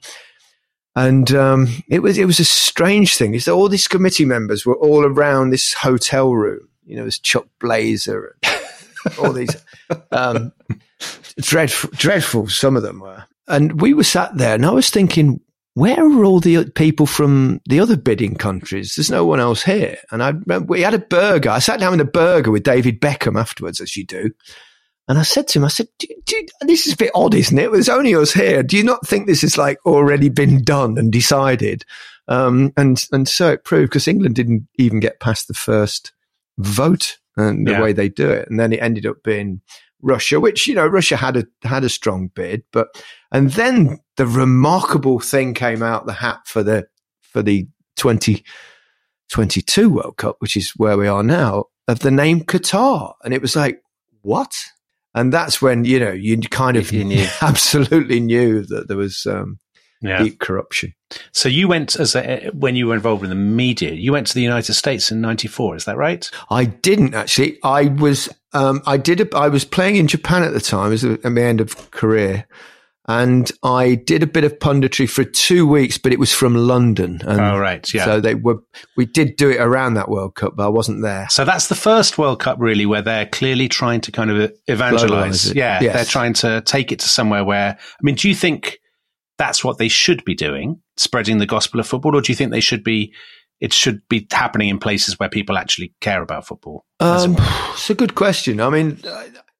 And um, it was it was a strange thing. Is that all these committee members were all around this hotel room. You know, there's Chuck Blazer and all these um, dreadful, dreadful. Some of them were, and we were sat there, and I was thinking, where are all the people from the other bidding countries? There's no one else here. And I remember we had a burger. I sat down with a burger with David Beckham afterwards, as you do. And I said to him, I said, do, do, this is a bit odd, isn't it? There's only us here. Do you not think this is like already been done and decided? Um, and, and so it proved, because England didn't even get past the first vote and the yeah. way they do it. And then it ended up being Russia, which, you know, Russia had a, had a strong bid, but, and then the remarkable thing came out the hat for the, for the twenty twenty-two World Cup, which is where we are now, of the name Qatar. And it was like, what? And that's when, you know, you kind of you knew. absolutely knew that there was um, yeah. deep corruption. So you went, as a, when you were involved in the media, you went to the United States in ninety-four, is that right? I didn't, actually. I was um, I did. A, I was playing in Japan at the time, as a, at my end of career. And I did a bit of punditry for two weeks, but it was from London. And oh, right. Yeah. So they were, we did do it around that World Cup, but I wasn't there. So that's the first World Cup, really, where they're clearly trying to kind of evangelize. Yeah. Yes. They're trying to take it to somewhere where, I mean, do you think that's what they should be doing, spreading the gospel of football? Or do you think they should be, it should be happening in places where people actually care about football? Um, it's a good question. I mean,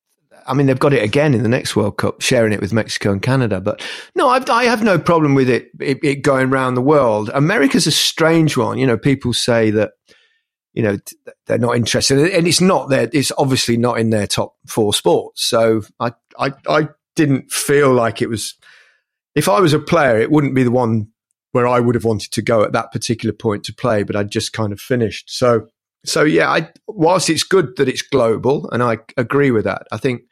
I mean, they've got it again in the next World Cup, sharing it with Mexico and Canada. But no, I, I have no problem with it, it, it going around the world. America's a strange one. You know, people say that, you know, they're not interested, and it's not there. It's obviously not in their top four sports. So I, I, I didn't feel like it was. If I was a player, it wouldn't be the one where I would have wanted to go at that particular point to play. But I'd just kind of finished. So, so yeah. I, whilst it's good that it's global, and I agree with that, I think,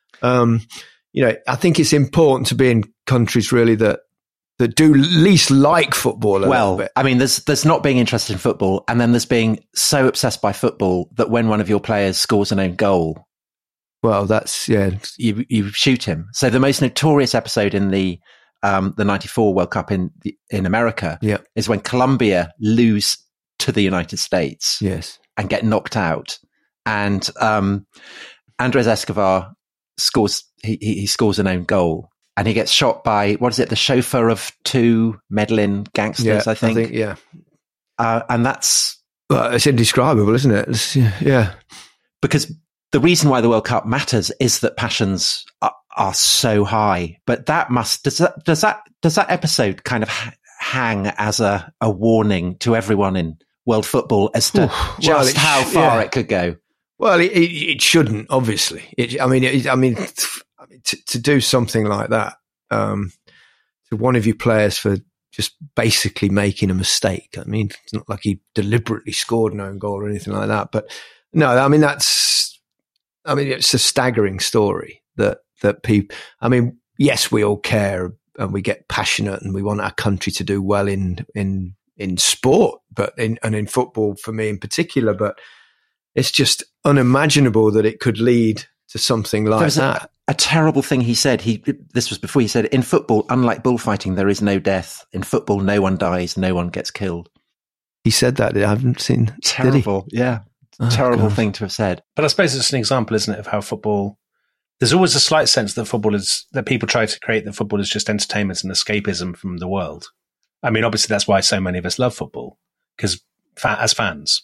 um, you know, I think it's important to be in countries really that. that do least like football a well, little bit. I mean, there's there's not being interested in football, and then there's being so obsessed by football that when one of your players scores an own goal, well, that's yeah, you you shoot him. So the most notorious episode in the um, the ninety-four World Cup in the, in America yeah. is when Colombia lose to the United States, yes, and get knocked out, and um, Andres Escobar scores he, he scores an own goal. And he gets shot by, what is it, the chauffeur of two Medellin gangsters, yeah, I think. I think yeah. Uh, and that's... Well, it's indescribable, isn't it? It's, yeah. Because the reason why the World Cup matters is that passions are, are so high. But that must... Does that does that, does that episode kind of ha- hang as a, a warning to everyone in world football as to Oof, just well, it, how far yeah. it could go? Well, it, it, it shouldn't, obviously. It, I mean, it, I mean... To, to do something like that um, to one of your players for just basically making a mistake. I mean, it's not like he deliberately scored an own goal or anything like that. But no, I mean, that's, I mean, it's a staggering story that, that people, I mean, yes, we all care and we get passionate and we want our country to do well in, in, in sport, but in, and in football for me in particular, but it's just unimaginable that it could lead to something like There's that. A, a terrible thing he said. He this was before he said, in football, unlike bullfighting, there is no death. In football, no one dies, no one gets killed. He said that. I haven't seen. Terrible, yeah, oh, terrible God. thing to have said. But I suppose it's an example, isn't it, of how football. There's always a slight sense that football is that people try to create that football is just entertainment and escapism from the world. I mean, obviously, that's why so many of us love football because fa- as fans.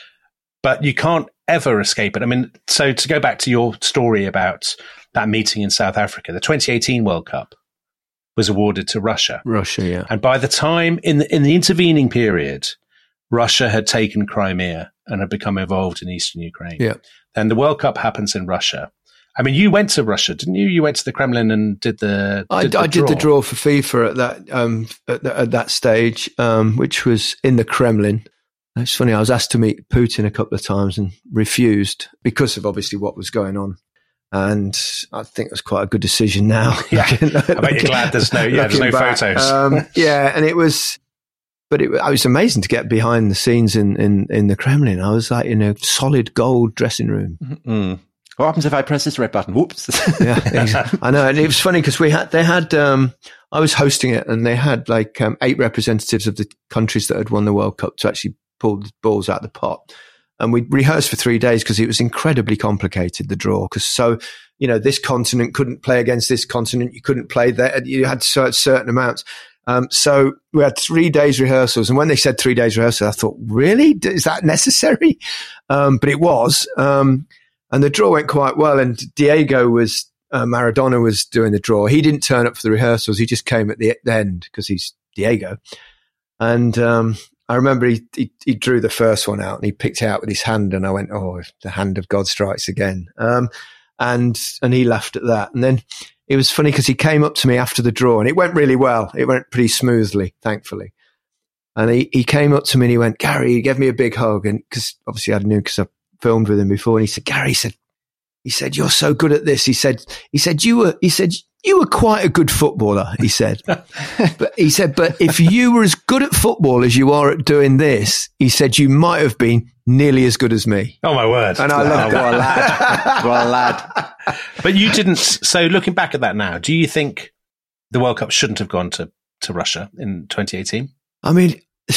But you can't ever escape it. I mean, so to go back to your story about that meeting in South Africa, the twenty eighteen World Cup was awarded to Russia. Russia, yeah. And by the time, in the, in the intervening period, Russia had taken Crimea and had become involved in eastern Ukraine. Yeah. And the World Cup happens in Russia. I mean, you went to Russia, didn't you? You went to the Kremlin and did the. I, did I the did draw. the draw for FIFA at that um, at, the, at that stage, um, which was in the Kremlin. It's funny. I was asked to meet Putin a couple of times and refused because of obviously what was going on. And I think it was quite a good decision now. Yeah, I bet you're glad there's no, yeah, there's no back. photos. Um, yeah, and it was, but it, I was amazing to get behind the scenes in, in, in the Kremlin. I was like in a solid gold dressing room. Mm-hmm. What happens if I press this red button? Whoops. Yeah, exactly. I know. And it was funny because we had, they had, um, I was hosting it and they had like um, eight representatives of the countries that had won the World Cup to actually pull the balls out of the pot. And we rehearsed for three days because it was incredibly complicated, the draw. Because so, you know, this continent couldn't play against this continent. You couldn't play there. You had certain amounts. Um, so we had three days rehearsals. And when they said three days rehearsal, I thought, really? Is that necessary? Um, but it was. Um, and the draw went quite well. And Diego was, uh, Maradona was doing the draw. He didn't turn up for the rehearsals. He just came at the end because he's Diego. And, um, I remember he, he he drew the first one out and he picked it out with his hand and I went, oh, the hand of God strikes again. Um, and and he laughed at that. And then it was funny because he came up to me after the draw and it went really well. It went pretty smoothly, thankfully. And he, he came up to me and he went, Gary, he gave me a big hug. And because obviously I knew because I filmed with him before. And he said, Gary, he said, he said, you're so good at this. He said, he said, you were, he said, you were quite a good footballer, he said. But he said, but if you were as good at football as you are at doing this, he said, you might have been nearly as good as me. Oh, my word. And I loved oh, that. What a lad. What a lad. But you didn't. So looking back at that now, do you think the World Cup shouldn't have gone to, to Russia in twenty eighteen? I mean,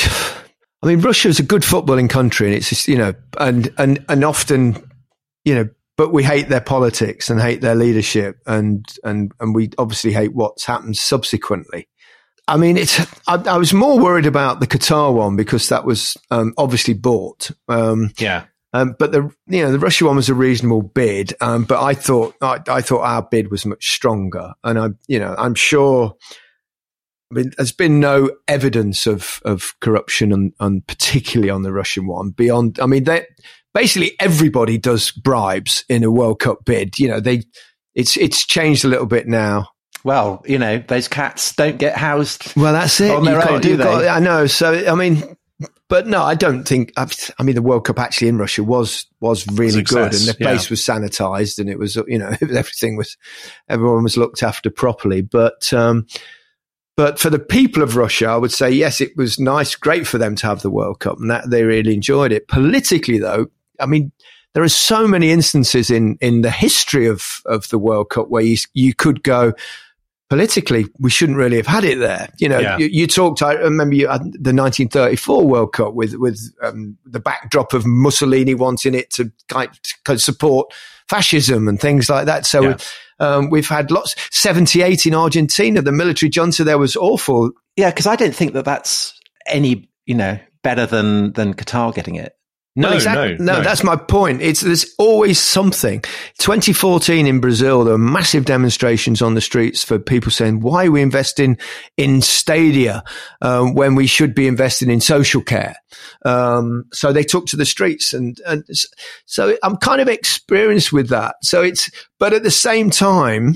I mean, Russia is a good footballing country and it's just, you know, and, and, and often, you know, but we hate their politics and hate their leadership and, and, and we obviously hate what's happened subsequently. I mean, it's, I, I was more worried about the Qatar one because that was, um, obviously bought. Um, yeah. Um, but the you know the Russia one was a reasonable bid, um, but I thought I, I thought our bid was much stronger, and I you know I'm sure. I mean, there's been no evidence of of corruption, and, and particularly on the Russian one. Beyond, I mean, they basically everybody does bribes in a World Cup bid. You know, they it's it's changed a little bit now. Well, you know, those cats don't get housed. Well, that's it. On their You've own, got, do you've they? got, I know. So, I mean, but no, I don't think. I mean, the World Cup actually in Russia was was really good, and the place yeah. was sanitized, and it was, you know, everything was, everyone was looked after properly. But, um, but for the people of Russia, I would say yes, it was nice, great for them to have the World Cup, and that they really enjoyed it. Politically, though, I mean, there are so many instances in in the history of of the World Cup where you you could go. Politically, we shouldn't really have had it there. You know, yeah. you, you talked, I remember you had the nineteen thirty-four World Cup with, with um, the backdrop of Mussolini wanting it to kind of support fascism and things like that. So yeah. um, we've had lots, seventy-eight in Argentina, the military junta there was awful. Yeah, because I don't think that that's any, you know, better than, than Qatar getting it. No, well, exactly. no, no, no. That's my point. It's there's always something. twenty fourteen in Brazil, there were massive demonstrations on the streets for people saying, "Why are we investing in stadia um, when we should be investing in social care?" Um, so they took to the streets, and and so I'm kind of experienced with that. So it's, but at the same time,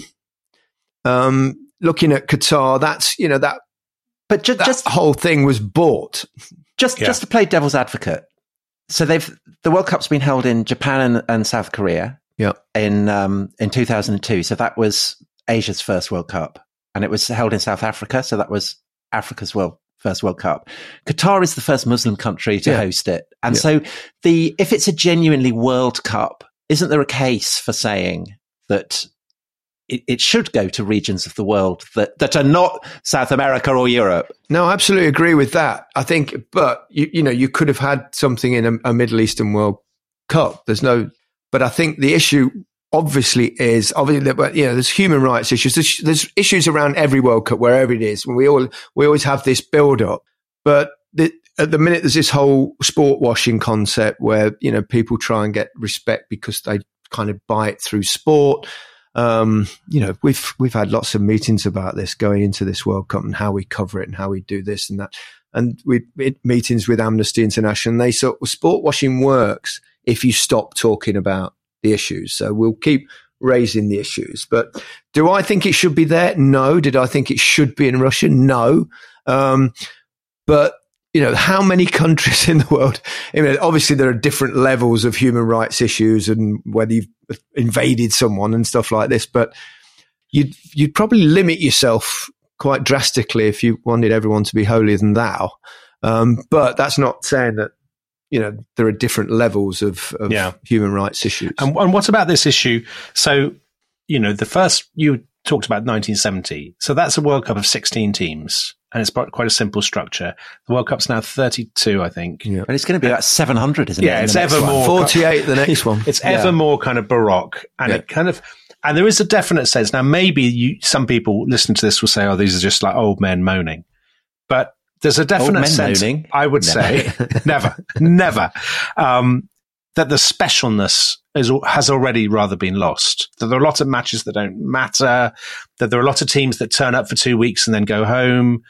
um, looking at Qatar, that's you know that, but just, that just whole thing was bought. Just yeah. just to play devil's advocate. So they've the World Cup's been held in Japan and, and South Korea. Yeah. In um in two thousand two. So that was Asia's first World Cup, and it was held in South Africa. So that was Africa's world first World Cup. Qatar is the first Muslim country to yeah. host it, and yeah. so the if it's a genuinely World Cup, isn't there a case for saying that it, it should go to regions of the world that that are not South America or Europe? No, I absolutely agree with that. I think, but you, you know, you could have had something in a, a Middle Eastern World Cup. There's no, but I think the issue obviously is obviously that, you know, there's human rights issues. There's, there's issues around every World Cup, wherever it is. We all, we always have this build up, but the, at the minute there's this whole sport washing concept where, you know, people try and get respect because they kind of buy it through sport. Um, you know, we've, we've had lots of meetings about this going into this World Cup and how we cover it and how we do this and that. And we had meetings with Amnesty International, and they said, well, sport washing works if you stop talking about the issues. So we'll keep raising the issues. But do I think it should be there? No. Did I think it should be in Russia? No. Um, but you know, how many countries in the world? I mean, obviously there are different levels of human rights issues and whether you've invaded someone and stuff like this, but you'd, you'd probably limit yourself quite drastically if you wanted everyone to be holier than thou. Um, but that's not saying that, you know, there are different levels of, of yeah. human rights issues. And, and what about this issue? So, you know, the first, you talked about nineteen seventy. So that's a World Cup of sixteen teams. And it's quite a simple structure. The World Cup's now thirty-two, I think. Yeah. But it's going to be about seven hundred, isn't yeah, it? Yeah, it's ever more. forty-eight, the next one. It's ever yeah. more kind of baroque. And yeah. it kind of, and there is a definite sense. Now, maybe you, some people listening to this will say, oh, these are just like old men moaning. But there's a definite sense, moaning. I would never. say, never, never, um, that the specialness is, has already rather been lost. That there are a lot of matches that don't matter. That there are a lot of teams that turn up for two weeks and then go home.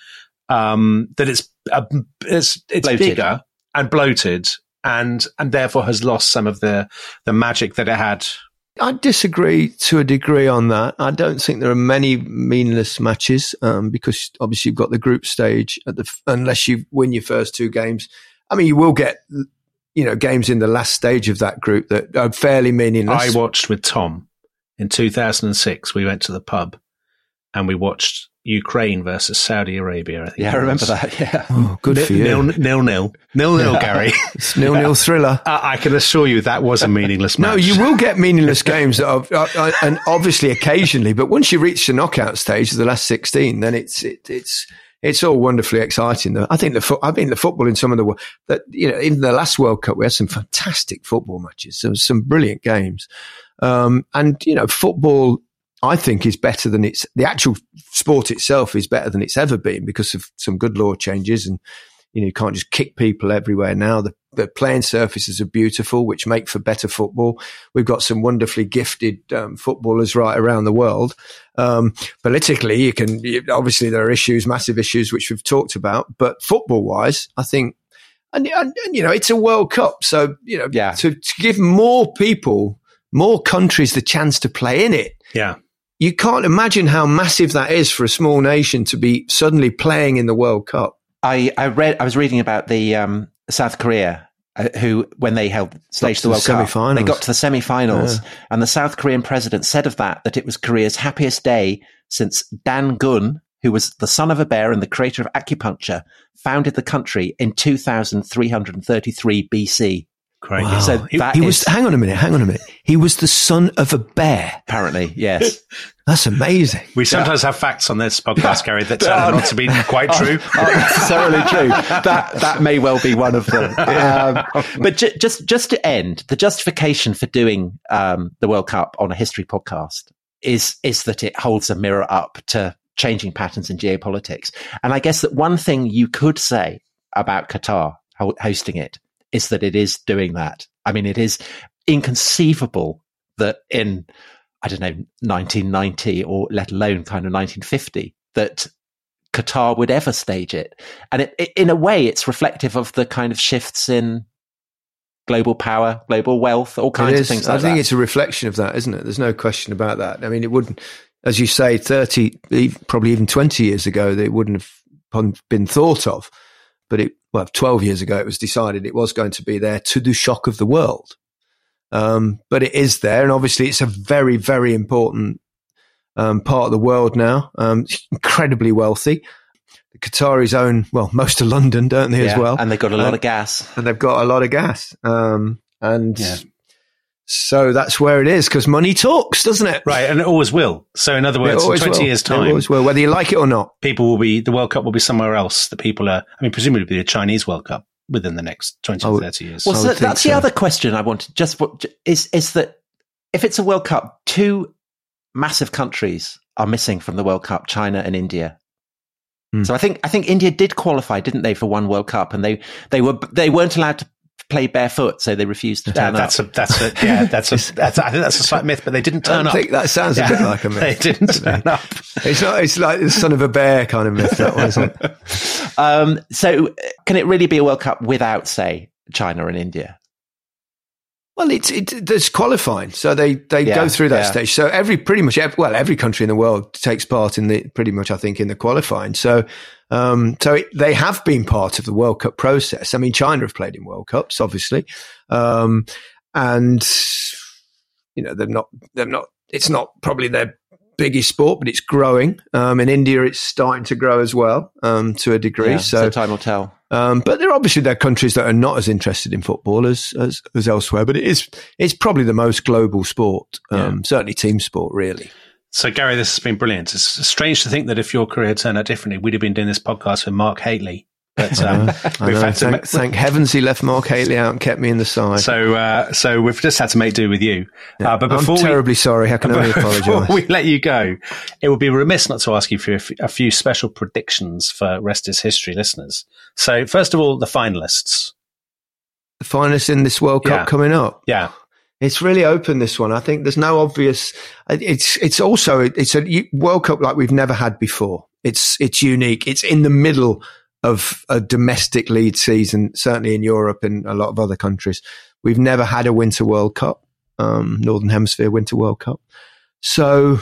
Um, that it's uh, it's it's bloated. bigger and bloated, and and therefore has lost some of the the magic that it had. I disagree to a degree on that. I don't think there are many meaningless matches um, because obviously you've got the group stage at the unless you win your first two games. I mean, you will get you know games in the last stage of that group that are fairly meaningless. I watched with Tom in two thousand six. We went to the pub and we watched Ukraine versus Saudi Arabia. I think. Yeah, I remember that. Yeah. Oh, good N- for you. Nil nil nil nil nil. Gary. It's nil nil thriller. Uh, I can assure you that was a meaningless match. No, you will get meaningless games, that are, are, are, and obviously occasionally. But once you reach the knockout stage of the last sixteen, then it's it, it's it's all wonderfully exciting. I think the fo- I mean the football in some of the that you know even the last World Cup we had some fantastic football matches. There was some brilliant games, um, and you know football. I think is better than it's the actual sport itself is better than it's ever been because of some good law changes and you know you can't just kick people everywhere now. The the playing surfaces are beautiful, which make for better football. We've got some wonderfully gifted um, footballers right around the world. Um, politically, you can obviously there are issues, massive issues, which we've talked about. But football-wise, I think, and, and, and you know, it's a World Cup, so you know, yeah. to, to give more people, more countries, the chance to play in it. Yeah. You can't imagine how massive that is for a small nation to be suddenly playing in the World Cup. I, I read, I was reading about the um, South Korea, uh, who, when they held staged the World Cup, they got to the semi-finals, yeah. and the South Korean president said of that that it was Korea's happiest day since Dan Gun, who was the son of a bear and the creator of acupuncture, founded the country in two thousand three hundred thirty-three B C. Great. Wow. So he, that he is, was. Hang on a minute. Hang on a minute. He was the son of a bear. Apparently, yes. That's amazing. We sometimes yeah. have facts on this podcast, Gary, that turn out not to be quite true. Not necessarily true. That that may well be one of them. Um, but ju- just just to end, the justification for doing um, the World Cup on a history podcast is is that it holds a mirror up to changing patterns in geopolitics. And I guess that one thing you could say about Qatar ho- hosting it is that it is doing that. I mean, it is inconceivable that in, I don't know, nineteen ninety or let alone kind of nineteen fifty, that Qatar would ever stage it. And it, it, in a way, it's reflective of the kind of shifts in global power, global wealth, all kinds of things like that. I think it's a reflection of that, isn't it? There's no question about that. I mean, it wouldn't, as you say, thirty, probably even twenty years ago, they wouldn't have been thought of. But it, well, twelve years ago, it was decided it was going to be there to the shock of the world. Um, but it is there. And obviously it's a very, very important um, part of the world now. Um, incredibly wealthy. The Qataris own, well, most of London, don't they, yeah, as well? And they've got a lot and, of gas. And they've got a lot of gas. Um, and yeah. so that's where it is, because money talks, doesn't it? Right, and it always will. So in other words, in twenty will. years' time, it always will, whether you like it or not. People will be, the World Cup will be somewhere else. The people are, I mean, presumably it'll be a Chinese World Cup within the next twenty or thirty years. Well, so that's so. the other question I wanted, just what, is, is that if it's a World Cup, two massive countries are missing from the World Cup, China and India. Hmm. So I think, I think India did qualify, didn't they, for one World Cup, and they, they were, they weren't allowed to play barefoot, so they refused to turn uh, that's up. A, that's a, yeah, that's a, that's a, I think that's a slight myth, but they didn't turn I up. think that sounds a yeah. bit like a myth. They didn't turn up. It's not, it's like the son of a bear kind of myth, that one, isn't it? Um, so can it really be a World Cup without, say, China and India? Well, it's, it, there's qualifying. So they, they yeah, go through that yeah. stage. So every, pretty much, every, well, every country in the world takes part in the, pretty much, I think, in the qualifying. So, um, so it, they have been part of the World Cup process. I mean, China have played in World Cups, obviously. Um, and, you know, they're not, they're not, it's not probably their biggest sport, but it's growing. Um, in India, it's starting to grow as well, um, to a degree. Yeah, so, so time will tell. Um, but there obviously there are countries that are not as interested in football as, as, as elsewhere, but it is, it's probably the most global sport, um, yeah. certainly team sport, really. So, Gary, this has been brilliant. It's strange to think that if your career turned out differently, we'd have been doing this podcast with Mark Haley. But um, we've had to thank, thank heavens he left Mark Haley out and kept me in the side. So, uh, so we've just had to make do with you. Yeah. Uh, but before I'm terribly we, sorry. How can I only apologise? Before we let you go, it would be remiss not to ask you for a, f- a few special predictions for Rest is History listeners. So, first of all, the finalists. The finalists in this World Cup yeah. coming up. Yeah. It's really open, this one. I think there's no obvious. It's it's also it's a World Cup like we've never had before. It's it's unique. It's in the middle of a domestic lead season, certainly in Europe and a lot of other countries. We've never had a Winter World Cup, um, Northern Hemisphere Winter World Cup. So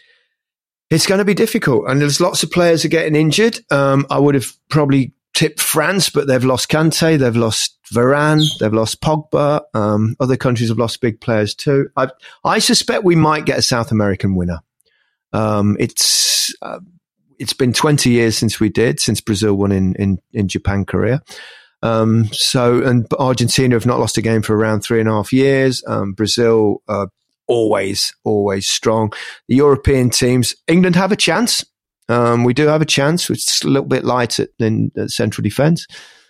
it's going to be difficult. And there's lots of players are getting injured. Um, I would have probably tipped France, but they've lost Kante, they've lost Varane, they've lost Pogba. Um, other countries have lost big players too. I, I suspect we might get a South American winner. Um, it's, uh, It's been twenty years since we did, since Brazil won in, in, in Japan, Korea. Um, so, and Argentina have not lost a game for around three and a half years. Um, Brazil, uh, always, always strong. The European teams, England have a chance. Um, we do have a chance. It's a little bit light at, in at central defence.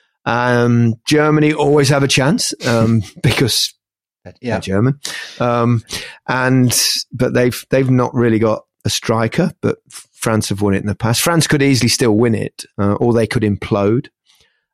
Um, Germany always have a chance, um, because yeah. they're German. Um, and, but they've, they've not really got a striker, but France have won it in the past. France could easily still win it, uh, or they could implode.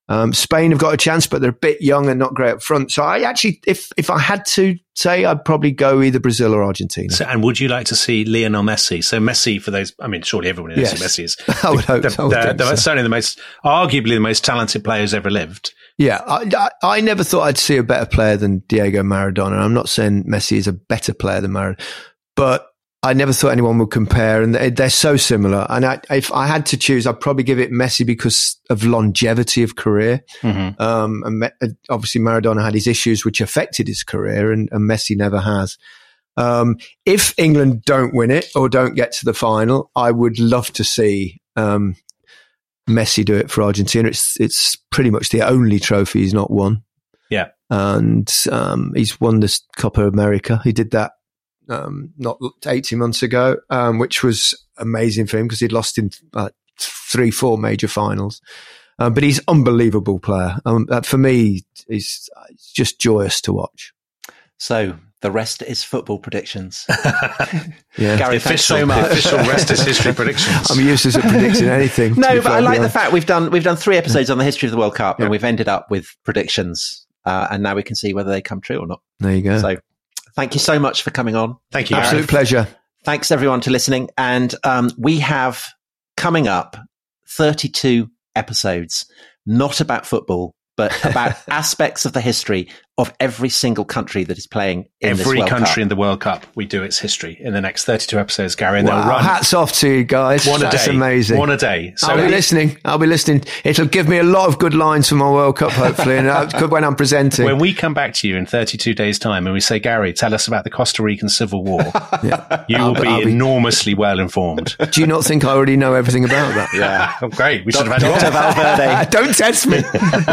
Um, Spain have got a chance, but they're a bit young and not great up front. So I actually, if if I had to say, I'd probably go either Brazil or Argentina. So, and would you like to see Lionel Messi? So Messi, for those, I mean, surely everyone knows Yes. who Messi is. I would hope the, so. I would the, think the, so. Certainly the most, arguably the most talented player who's ever lived. Yeah, I, I, I never thought I'd see a better player than Diego Maradona. I'm not saying Messi is a better player than Maradona, but I never thought anyone would compare, and they, they're so similar. And I, if I had to choose, I'd probably give it Messi because of longevity of career. Mm-hmm. Um, and Me- obviously Maradona had his issues which affected his career, and, and Messi never has. Um, if England don't win it or don't get to the final, I would love to see um, Messi do it for Argentina. It's it's pretty much the only trophy he's not won. Yeah, and um, he's won this Copa America. He did that. Um, not eighteen months ago, um, which was amazing for him because he'd lost in uh, three, four major finals. Um, but he's an unbelievable player. Um, uh, for me, he's, it's just joyous to watch. So the rest is football predictions. Yeah. Gary, the thanks official, so much. the official rest is history predictions. I'm useless at predicting anything. No, but I like the honest. fact we've done we've done three episodes on the history of the World Cup, Yeah. and we've ended up with predictions, uh, and now we can see whether they come true or not. There you go. So, thank you so much for coming on. Thank you. Absolute Gareth. pleasure. Thanks everyone to listening, and um, we have coming up thirty-two episodes, not about football, but about aspects of the history of every single country that is playing in this Every World country Cup. in the World Cup, we do its history in the next thirty-two episodes, Gary, and Wow. they'll run Hats off to you guys. one a That's day. amazing. One a day. So I'll be listening. I'll be listening. It'll give me a lot of good lines for my World Cup, hopefully, and uh, good when I'm presenting. when we come back to you in thirty-two days' time and we say, Gary, tell us about the Costa Rican Civil War, Yeah. you will I'll- be I'll be- enormously well informed. Do you not think I already know everything about that? Yeah, Oh, great. We should have had Doctor you. Valverde. Don't test me.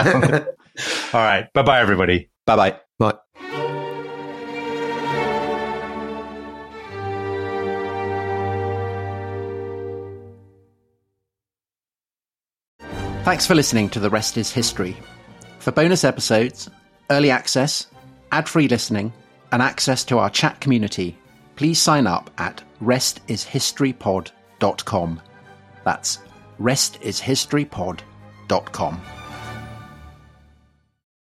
All right. Bye-bye, everybody. Bye bye. Right. Thanks for listening to The Rest is History. For bonus episodes, early access, ad-free listening, and access to our chat community, please sign up at rest is history pod dot com. That's rest is history pod dot com.